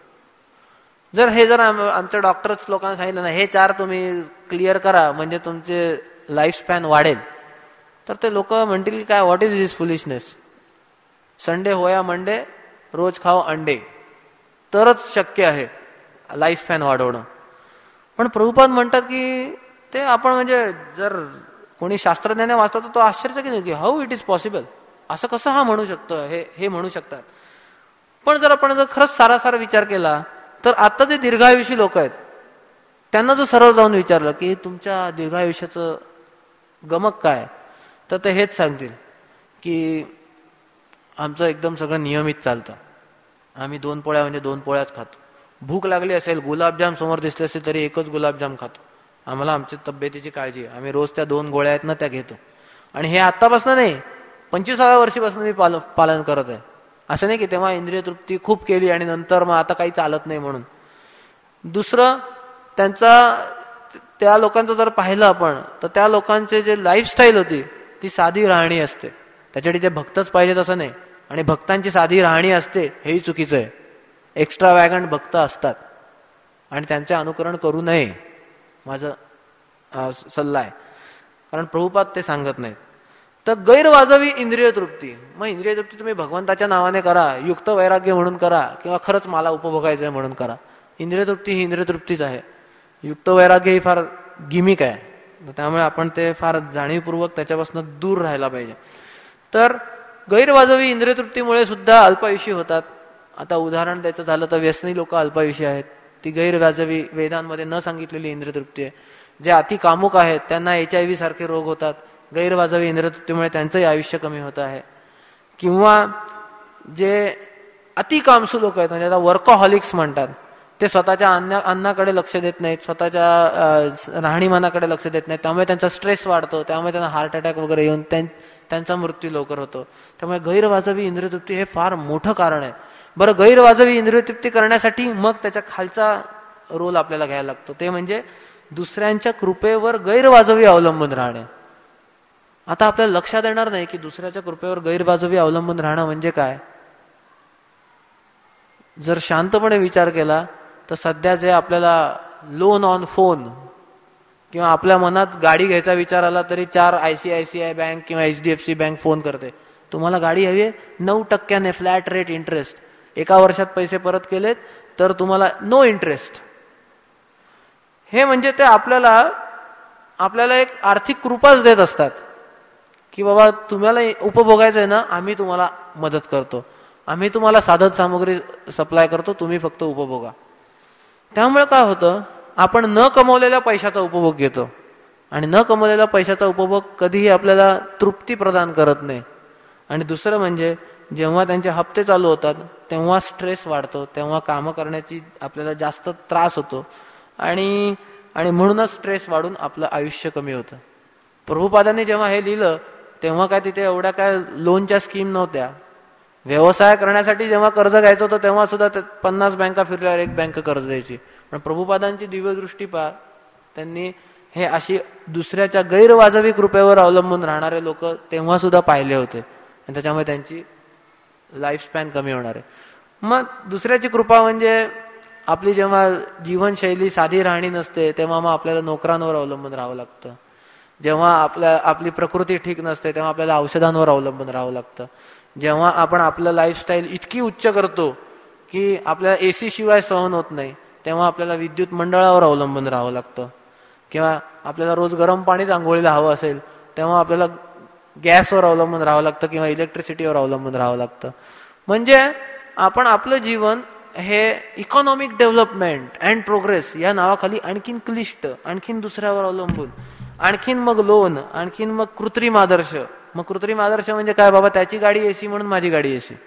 जर आमच्या डॉक्टर्स लोकांना सांगितलं ना हे 4 तुम्ही क्लिअर करा म्हणजे तुमचे लाईफ स्पॅन वाढेल, तर ते लोक म्हणतील काय what is this foolishness. Sunday होया मंडे रोज खाओ अंडे तरच शक्य आहे लाईफ स्पॅन वाढवणं. पण प्रभुपाद म्हणतात की ते आपण म्हणजे जर कोणी शास्त्रज्ञाने वाचलं तर तो आश्चर्यचकित की हाऊ इट इज पॉसिबल, असं कसं हा म्हणू शकतो, हे म्हणू शकतात. पण जर आपण खरंच सारासार विचार केला तर आता जे दीर्घायुषी लोक आहेत त्यांना जर सरळ जाऊन विचारलं की तुमच्या दीर्घायुष्याचं गमक काय, तर ते हेच सांगतील की आमचं एकदम सगळं नियमित चालतं. आम्ही 2 पोळ्या म्हणजे 2 पोळ्याच खातो. भूक लागली असेल गुलाबजाम समोर दिसले असेल तरी एकच गुलाबजाम खातो. आम्हाला आमच्या तब्येतीची काळजी आहे. आम्ही रोज त्या 2 गोळ्या आहेत ना त्या घेतो. आणि हे आत्तापासून नाही 25व्या वर्षीपासून मी पालन करत आहे. असं नाही की तेव्हा इंद्रिय तृप्ती खूप केली आणि नंतर मग आता काही चालत नाही म्हणून. दुसरं त्या लोकांचं जर पाहिलं आपण तर त्या लोकांचे जे लाईफस्टाईल होती ती साधी राहणी असते. त्याच्यासाठी ते भक्तच पाहिजेत असं नाही. आणि भक्तांची साधी राहणी असते हेही चुकीचं आहे. एक्स्ट्रा वॅगंट भक्त असतात आणि त्यांचे अनुकरण करू नये माझं सल्ला आहे. कारण प्रभुपाद ते सांगत नाहीत. तर गैरवाजवी इंद्रिय तृप्ती, मग इंद्रिय तृप्ती तुम्ही भगवंताच्या नावाने करा, युक्त वैराग्य म्हणून करा किंवा खरंच मला उपभोगायचं आहे म्हणून करा. इंद्रिय तृप्ती ही इंद्रिय तृप्तीच आहे. युक्त वैराग्य ही फार गिमिक आहे. त्यामुळे आपण ते फार जाणीवपूर्वक त्याच्यापासून दूर राहायला पाहिजे. तर गैरवाजवी इंद्रिय तृप्तीमुळे सुद्धा अल्पायुषी होतात. आता उदाहरण द्यायचं झालं तर व्यसनी लोक अल्पायुषी आहेत. ती गैरवाजवी वेदांमध्ये न सांगितलेली इंद्रिय तृप्ती आहे. जे अति कामुक आहेत त्यांना HIV सारखे रोग होतात. गैरवाजवी इंद्रिय तृप्तीमुळे त्यांचंही आयुष्य कमी होत आहे. किंवा जे अति कामसू लोक आहेत म्हणजे वर्कहॉलिक्स म्हणतात, ते स्वतःच्या अन्नाकडे लक्ष देत नाहीत, स्वतःच्या राहणीमानाकडे लक्ष देत नाहीत. त्यामुळे त्यांचा स्ट्रेस वाढतो, त्यामुळे त्यांना हार्ट अटॅक वगैरे येऊन त्यांचा मृत्यू लवकर होतो. त्यामुळे गैरवाजवी इंद्रिय तृप्ती हे फार मोठं कारण आहे. बरं, गैरवाजवी इंद्रिय तृप्ती करण्यासाठी मग त्याच्या खालचा रोल आपल्याला घ्यायला लागतो, ते म्हणजे दुसऱ्यांच्या कृपेवर गैरवाजवी अवलंबून राहणे. आता आपल्याला लक्षात येणार नाही की दुसऱ्याच्या कृपेवर गैरवाजवी अवलंबून राहणं म्हणजे काय. जर शांतपणे विचार केला तर सध्या जे आपल्याला लोन ऑन फोन किंवा आपल्या मनात गाडी घ्यायचा विचार आला तरी 4 ICICI बँक किंवा HDFC बँक फोन करते, तुम्हाला गाडी हवी आहे 9% फ्लॅट रेट इंटरेस्ट, 1 वर्षात पैसे परत केलेत तर तुम्हाला नो इंटरेस्ट. हे म्हणजे ते आपल्याला एक आर्थिक कृपाच देत असतात की बाबा तुम्हाला उपभोगायचं आहे ना, आम्ही तुम्हाला मदत करतो, आम्ही तुम्हाला साधन सामग्री सप्लाय करतो, तुम्ही फक्त उपभोगा. त्यामुळे काय होतं, आपण न कमवलेल्या पैशाचा उपभोग घेतो आणि न कमवलेल्या पैशाचा उपभोग कधीही आपल्याला तृप्ती प्रदान करत नाही. आणि दुसरं म्हणजे जेव्हा त्यांचे हप्ते चालू होतात तेव्हा स्ट्रेस वाढतो, तेव्हा कामं करण्याची आपल्याला जास्त त्रास होतो आणि म्हणूनच स्ट्रेस वाढून आपलं आयुष्य कमी होतं. प्रभुपादांनी जेव्हा हे लिहिलं तेव्हा काय तिथे एवढ्या काय लोनच्या स्कीम नव्हत्या. व्यवसाय करण्यासाठी जेव्हा कर्ज घ्यायचं होतं तेव्हा सुद्धा 50 बँका फिरल्यावर एक बँक कर्ज द्यायची. पण प्रभुपादांची दिव्यदृष्टी पहा, त्यांनी हे अशी दुसऱ्याच्या गैरवाजवी कृपेवर अवलंबून राहणारे लोक तेव्हा सुद्धा पाहिले होते आणि त्याच्यामुळे त्यांची लाईफ स्पॅन कमी होणार आहे. मग दुसऱ्याची कृपा म्हणजे आपली जेव्हा जीवनशैली साधी राहणी नसते तेव्हा मग आपल्याला नोकरांवर अवलंबून राहावं लागतं. जेव्हा आपली प्रकृती ठीक नसते तेव्हा आपल्याला औषधांवर अवलंबून राहावं लागतं. जेव्हा आपण आपलं लाईफस्टाईल इतकी उच्च करतो की आपल्याला एसी शिवाय सहन होत नाही तेव्हा आपल्याला विद्युत मंडळावर अवलंबून राहावं लागतं. किंवा आपल्याला रोज गरम पाणीच आंघोळीला हवं असेल तेव्हा आपल्याला गॅसवर अवलंबून राहावं लागतं किंवा इलेक्ट्रिसिटीवर अवलंबून राहावं लागतं. म्हणजे आपण आपलं जीवन हे इकॉनॉमिक डेव्हलपमेंट अँड प्रोग्रेस या नावाखाली आणखीन क्लिष्ट, आणखीन दुसऱ्यावर अवलंबून, आणखीन मग लोन, आणखीन मग कृत्रिम आदर्श. मग कृत्रिम आदर्श म्हणजे काय, बाबा त्याची गाडी एसी म्हणून माझी गाडी एसी.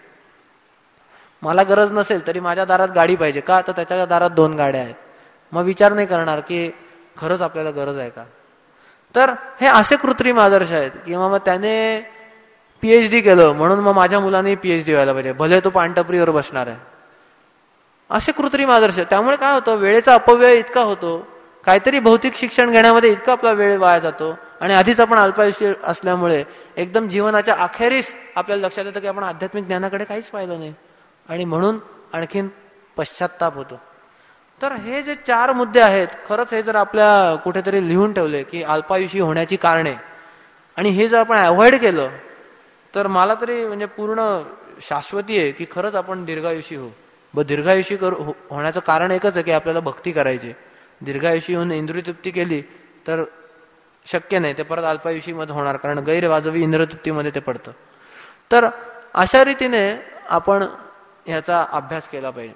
मला गरज नसेल तरी माझ्या दारात गाडी पाहिजे का, तर त्याच्या दारात 2 गाड्या आहेत. मग विचार नाही करणार की खरंच आपल्याला गरज आहे का. तर हे असे कृत्रिम आदर्श आहेत. किंवा मग त्याने PhD केलं म्हणून मग माझ्या मुलाने PhD व्हायला पाहिजे, भले तो पानटपरीवर बसणार आहे. असे कृत्रिम आदर्श. त्यामुळे काय होतं, वेळेचा अपव्यय इतका होतो, काहीतरी भौतिक शिक्षण घेण्यामध्ये इतका आपला वेळ वाया जातो आणि आधीच आपण अल्पायुष्य असल्यामुळे एकदम जीवनाच्या अखेरीस आपल्याला लक्षात येतं की आपण आध्यात्मिक ज्ञानाकडे काहीच पाहिलं नाही आणि म्हणून आणखीन पश्चात्ताप होतो. तर हे जे 4 मुद्दे आहेत, खरंच हे जर आपल्या कुठेतरी लिहून ठेवले की अल्पायुषी होण्याची कारणे, आणि हे जर आपण अवॉइड केलं तर मला तरी म्हणजे पूर्ण शाश्वती आहे की खरंच आपण दीर्घायुषी होऊ. दीर्घायुषी होण्याचं कारण एकच आहे की आपल्याला भक्ती करायची. दीर्घायुषी होऊन इंद्रियतृप्ती केली तर शक्य नाही, ते परत अल्पायुषी मध्ये होणार, कारण गैरवाजवी इंद्रियतृप्तीमध्ये ते पडतं. तर अशा रीतीने आपण ह्याचा अभ्यास केला पाहिजे.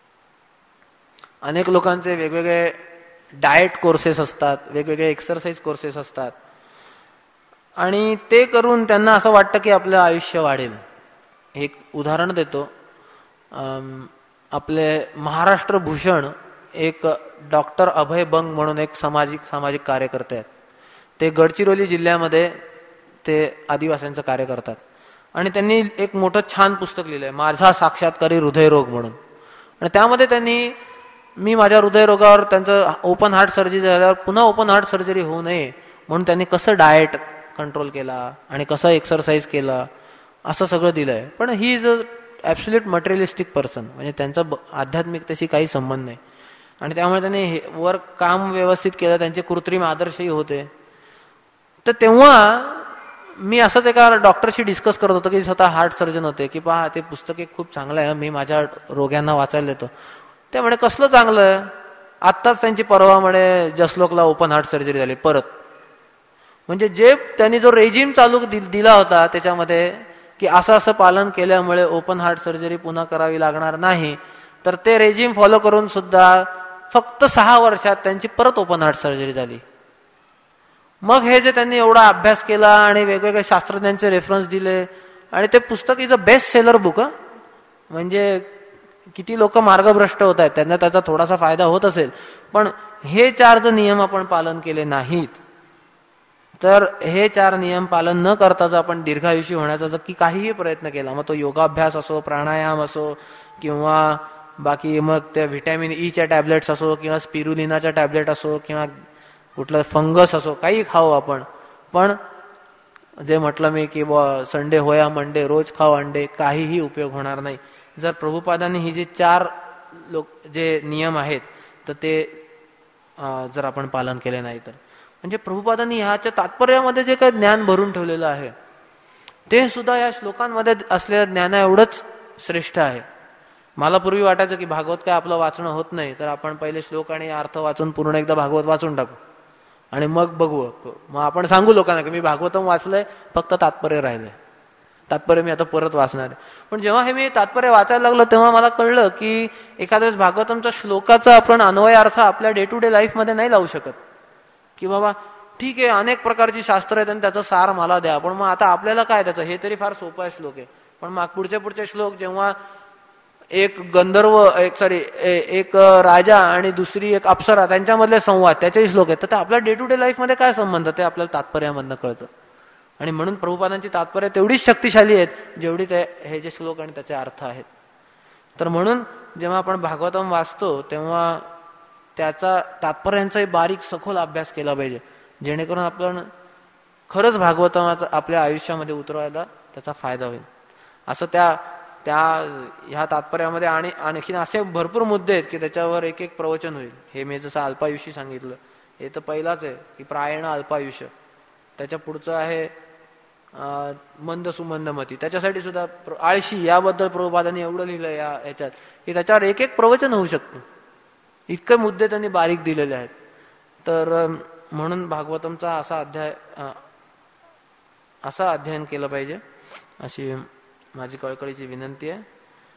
अनेक लोकांचे वेगवेगळे डाएट कोर्सेस असतात, वेगवेगळे एक्सरसाइज कोर्सेस असतात आणि ते करून त्यांना असं वाटतं की आपलं आयुष्य वाढेल. एक उदाहरण देतो. आपले महाराष्ट्र भूषण एक डॉक्टर अभय बंग म्हणून एक सामाजिक कार्यकर्ते आहेत. ते गडचिरोली जिल्ह्यामध्ये ते आदिवासींचं कार्य करतात आणि त्यांनी एक मोठं छान पुस्तक लिहिलंय, माझा साक्षात्कारी हृदयरोग म्हणून. आणि त्यामध्ये त्यांनी मी माझ्या हृदयरोगावर, त्यांचं ओपन हार्ट सर्जरी झाल्यावर पुन्हा ओपन हार्ट सर्जरी होऊ नये म्हणून त्यांनी कसं डाएट कंट्रोल केला आणि कसं एक्सरसाइज केला असं सगळं दिलंय. पण he is a absolute materialistic person, म्हणजे त्यांचा आध्यात्मिकतेशी काही संबंध नाही. आणि त्यामुळे त्यांनी वर काम व्यवस्थित केलं, त्यांचे कृत्रिम आदर्शही होते. तर तेव्हा मी असंच एका डॉक्टरशी डिस्कस करत होतो की स्वतः हार्ट सर्जन होते, की पहा ते पुस्तक एक खूप चांगलं आहे, मी माझ्या रोग्यांना वाचायला देतो. ते म्हणे कसलं चांगलं आहे, आत्ताच त्यांची परवा म्हणे जसलोकला ओपन हार्ट सर्जरी झाली परत. म्हणजे जे त्यांनी जो रेजिम चालू दिला होता त्याच्यामध्ये की असं पालन केल्यामुळे ओपन हार्ट सर्जरी पुन्हा करावी लागणार नाही, तर ते रेजिम फॉलो करून सुद्धा फक्त 6 वर्षात त्यांची परत ओपन हार्ट सर्जरी झाली. मग हे जे त्यांनी एवढा अभ्यास केला आणि वेगवेगळे शास्त्रज्ञांचे रेफरन्स दिले आणि ते पुस्तक is a best seller book. म्हणजे किती लोक मार्गभ्रष्ट होत आहेत, त्यांना त्याचा थोडासा फायदा होत असेल, पण हे 4 जर नियम आपण पालन केले नाहीत तर हे 4 नियम पालन न करता जर आपण दीर्घायुषी होण्याचा जर की काहीही प्रयत्न केला, मग तो योगाभ्यास असो, प्राणायाम असो किंवा बाकी मग त्या व्हिटॅमिन ईच्या टॅबलेट्स असो किंवा स्पिरुलिनाच्या टॅबलेट असो किंवा कुठलं फंगस असो, काही खाऊ आपण, पण जे म्हटलं मी की संडे होया मंडे रोज खाऊ अंडे, काहीही उपयोग होणार नाही जर प्रभुपादांनी ही जे 4 जे नियम आहेत तर ते जर आपण पालन केले नाही तर. म्हणजे प्रभुपादांनी ह्याच्या तात्पर्यामध्ये जे काही ज्ञान भरून ठेवलेलं आहे ते सुद्धा या श्लोकांमध्ये असलेल्या ज्ञाना एवढंच श्रेष्ठ आहे. मला पूर्वी वाटायचं की भागवत काय आपलं वाचणं होत नाही, तर आपण पहिले श्लोक आणि अर्थ वाचून पूर्ण एकदा भागवत वाचून टाकू. आणि मग बघू, मग आपण सांगू लोकांना की मी भागवतम वाचलंय, फक्त तात्पर्य राहिलंय, तात्पर्य मी आता परत वाचणार आहे. पण जेव्हा हे मी तात्पर्य वाचायला लागलो तेव्हा मला कळलं की एखाद्या वेळेस भागवतमच्या श्लोकाचा आपण अन्वय अर्थ आपल्या डे टू डे लाईफमध्ये नाही लावू शकत. की बाबा ठीक आहे, अनेक प्रकारची शास्त्र आहेत आणि त्याचं सार मला द्या, पण मग आता आपल्याला काय त्याचं, हे तरी फार सोपा श्लोक आहे. पण मग पुढचे श्लोक जेव्हा एक गंधर्व एक राजा आणि दुसरी एक अप्सरा त्यांच्यामधले संवाद, त्याचेही श्लोक आहेत, तर आपल्या डे टू डे लाईफमध्ये काय संबंध ते आपल्याला तात्पर्यामधनं कळतं. आणि म्हणून प्रभुपादांची तात्पर्य तेवढीच शक्तिशाली आहेत जेवढी हे जे श्लोक आणि त्याचे अर्थ आहेत. तर म्हणून जेव्हा आपण भागवतम वाचतो तेव्हा त्याचा तात्पर्यांचाही बारीक सखोल अभ्यास केला पाहिजे, जेणेकरून आपण खरंच भागवतमाचा आपल्या आयुष्यामध्ये उतरवायला त्याचा फायदा होईल. असं ह्या तात्पर्यामध्ये आणखीन असे भरपूर मुद्दे आहेत की त्याच्यावर एक एक प्रवचन होईल. हे मी जसं अल्पायुषी सांगितलं, हे तर पहिलाच आहे की प्रायण अल्पायुष्य. त्याच्या पुढचं आहे मंद सुमंद मती, त्याच्यासाठी सुद्धा आळशी, याबद्दल प्रभुपादांनी एवढं लिहिलं याच्यात की त्याच्यावर एक एक प्रवचन होऊ शकतं, इतके मुद्दे त्यांनी बारीक दिलेले आहेत. तर म्हणून भागवतमचा असा अध्ययन केलं पाहिजे, अशी माझी कळकळीची विनंती आहे.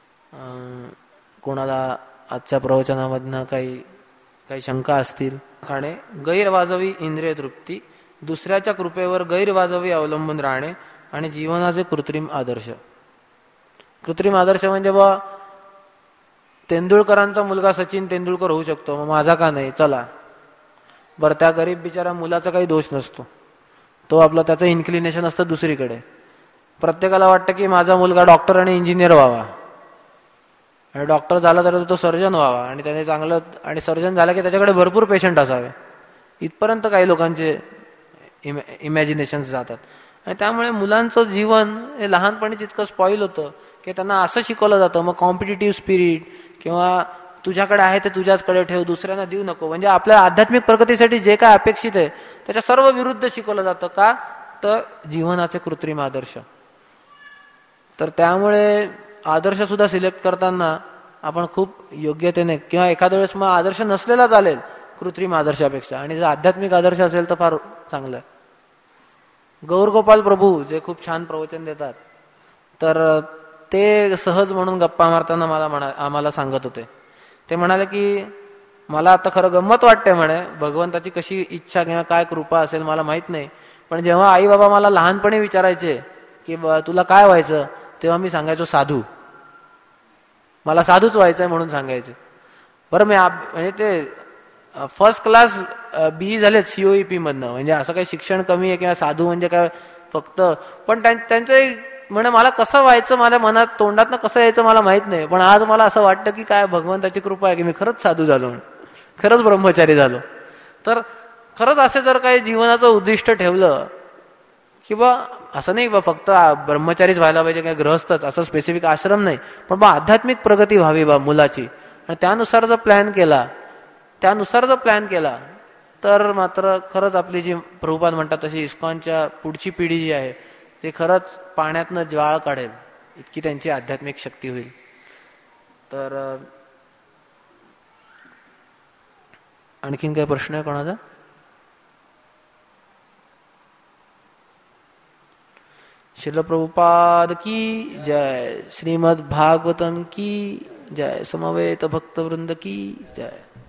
कोणाला आजच्या प्रवचनामधनं काही शंका असतील. खाणे गैरवाजवी इंद्रिय तृप्ती, दुसऱ्याच्या कृपेवर गैरवाजवी अवलंबून राहणे आणि जीवनाचे कृत्रिम आदर्श. कृत्रिम आदर्श म्हणजे बा तेंडुलकरांचा मुलगा सचिन तेंडुलकर होऊ शकतो, मग माझा का नाही, चला बरं. त्या गरीब बिचारा मुलाचा काही दोष नसतो, तो आपलं त्याचं इन्क्लिनेशन असतं दुसरीकडे. प्रत्येकाला वाटतं की माझा मुलगा डॉक्टर आणि इंजिनियर व्हावा, आणि डॉक्टर झाला तर तो सर्जन व्हावा, आणि त्याने चांगलं, आणि सर्जन झाला की त्याच्याकडे भरपूर पेशंट असावे, इथपर्यंत काही लोकांचे इमॅजिनेशन जातात. आणि त्यामुळे मुलांचं जीवन हे लहानपणीच इतकं स्पॉईल होतं की त्यांना असं शिकवलं जातं, मग कॉम्पिटिटिव्ह स्पिरिट किंवा तुझ्याकडे आहे ते तुझ्याचकडे ठेव, दुसऱ्यांना देऊ नको, म्हणजे आपल्या आध्यात्मिक प्रगतीसाठी जे काय अपेक्षित आहे त्याच्या सर्व विरुद्ध शिकवलं जातं. का तर जीवनाचे कृत्रिम आदर्श. तर त्यामुळे आदर्श सुद्धा सिलेक्ट करताना आपण खूप योग्यतेने, किंवा एखाद्या वेळेस मग आदर्श नसलेला चालेल कृत्रिम आदर्शापेक्षा, आणि जर आध्यात्मिक आदर्श असेल तर फार चांगलं आहे. गौरगोपाल प्रभू जे खूप छान प्रवचन देतात, तर ते सहज म्हणून गप्पा मारताना आम्हाला सांगत होते. ते म्हणाले की मला आता खरं गंमत वाटते म्हणे, भगवंताची कशी इच्छा किंवा काय कृपा असेल मला माहित नाही, पण जेव्हा आई बाबा मला लहानपणी विचारायचे की तुला काय व्हायचं, तेव्हा मी सांगायचो साधू, मला साधूच व्हायचंय म्हणून सांगायचे. बरं मी म्हणजे ते फर्स्ट क्लास बी झालेत COEP मधनं, म्हणजे असं काही शिक्षण कमी आहे किंवा साधू म्हणजे काय फक्त, पण त्यांचं म्हणे मला कसं व्हायचं, माझ्या मनात तोंडातनं कसं यायचं मला माहित नाही, पण आज मला असं वाटतं की काय भगवंताची कृपा आहे की मी खरंच साधू झालो, खरंच ब्रह्मचारी झालो. तर खरंच असे जर काही जीवनाचं उद्दिष्ट ठेवलं, किंवा असं नाही बा फक्त ब्रह्मचारीच व्हायला पाहिजे किंवा गृहस्थच, असं स्पेसिफिक आश्रम नाही, पण बा आध्यात्मिक प्रगती व्हावी बा मुलाची, आणि त्यानुसार जर प्लॅन केला तर मात्र खरंच आपली जी प्रभुपाद म्हणतात तशी इस्कॉनच्या पुढची पिढी जी आहे ते खरंच पाण्यातनं ज्वाळ काढेल, इतकी त्यांची आध्यात्मिक शक्ती होईल. तर आणखीन काय प्रश्न आहे कोणाचा? श्रील प्रभुपाद की जय, श्रीमद भागवतम की जय, समवेत भक्तवृंद की जय.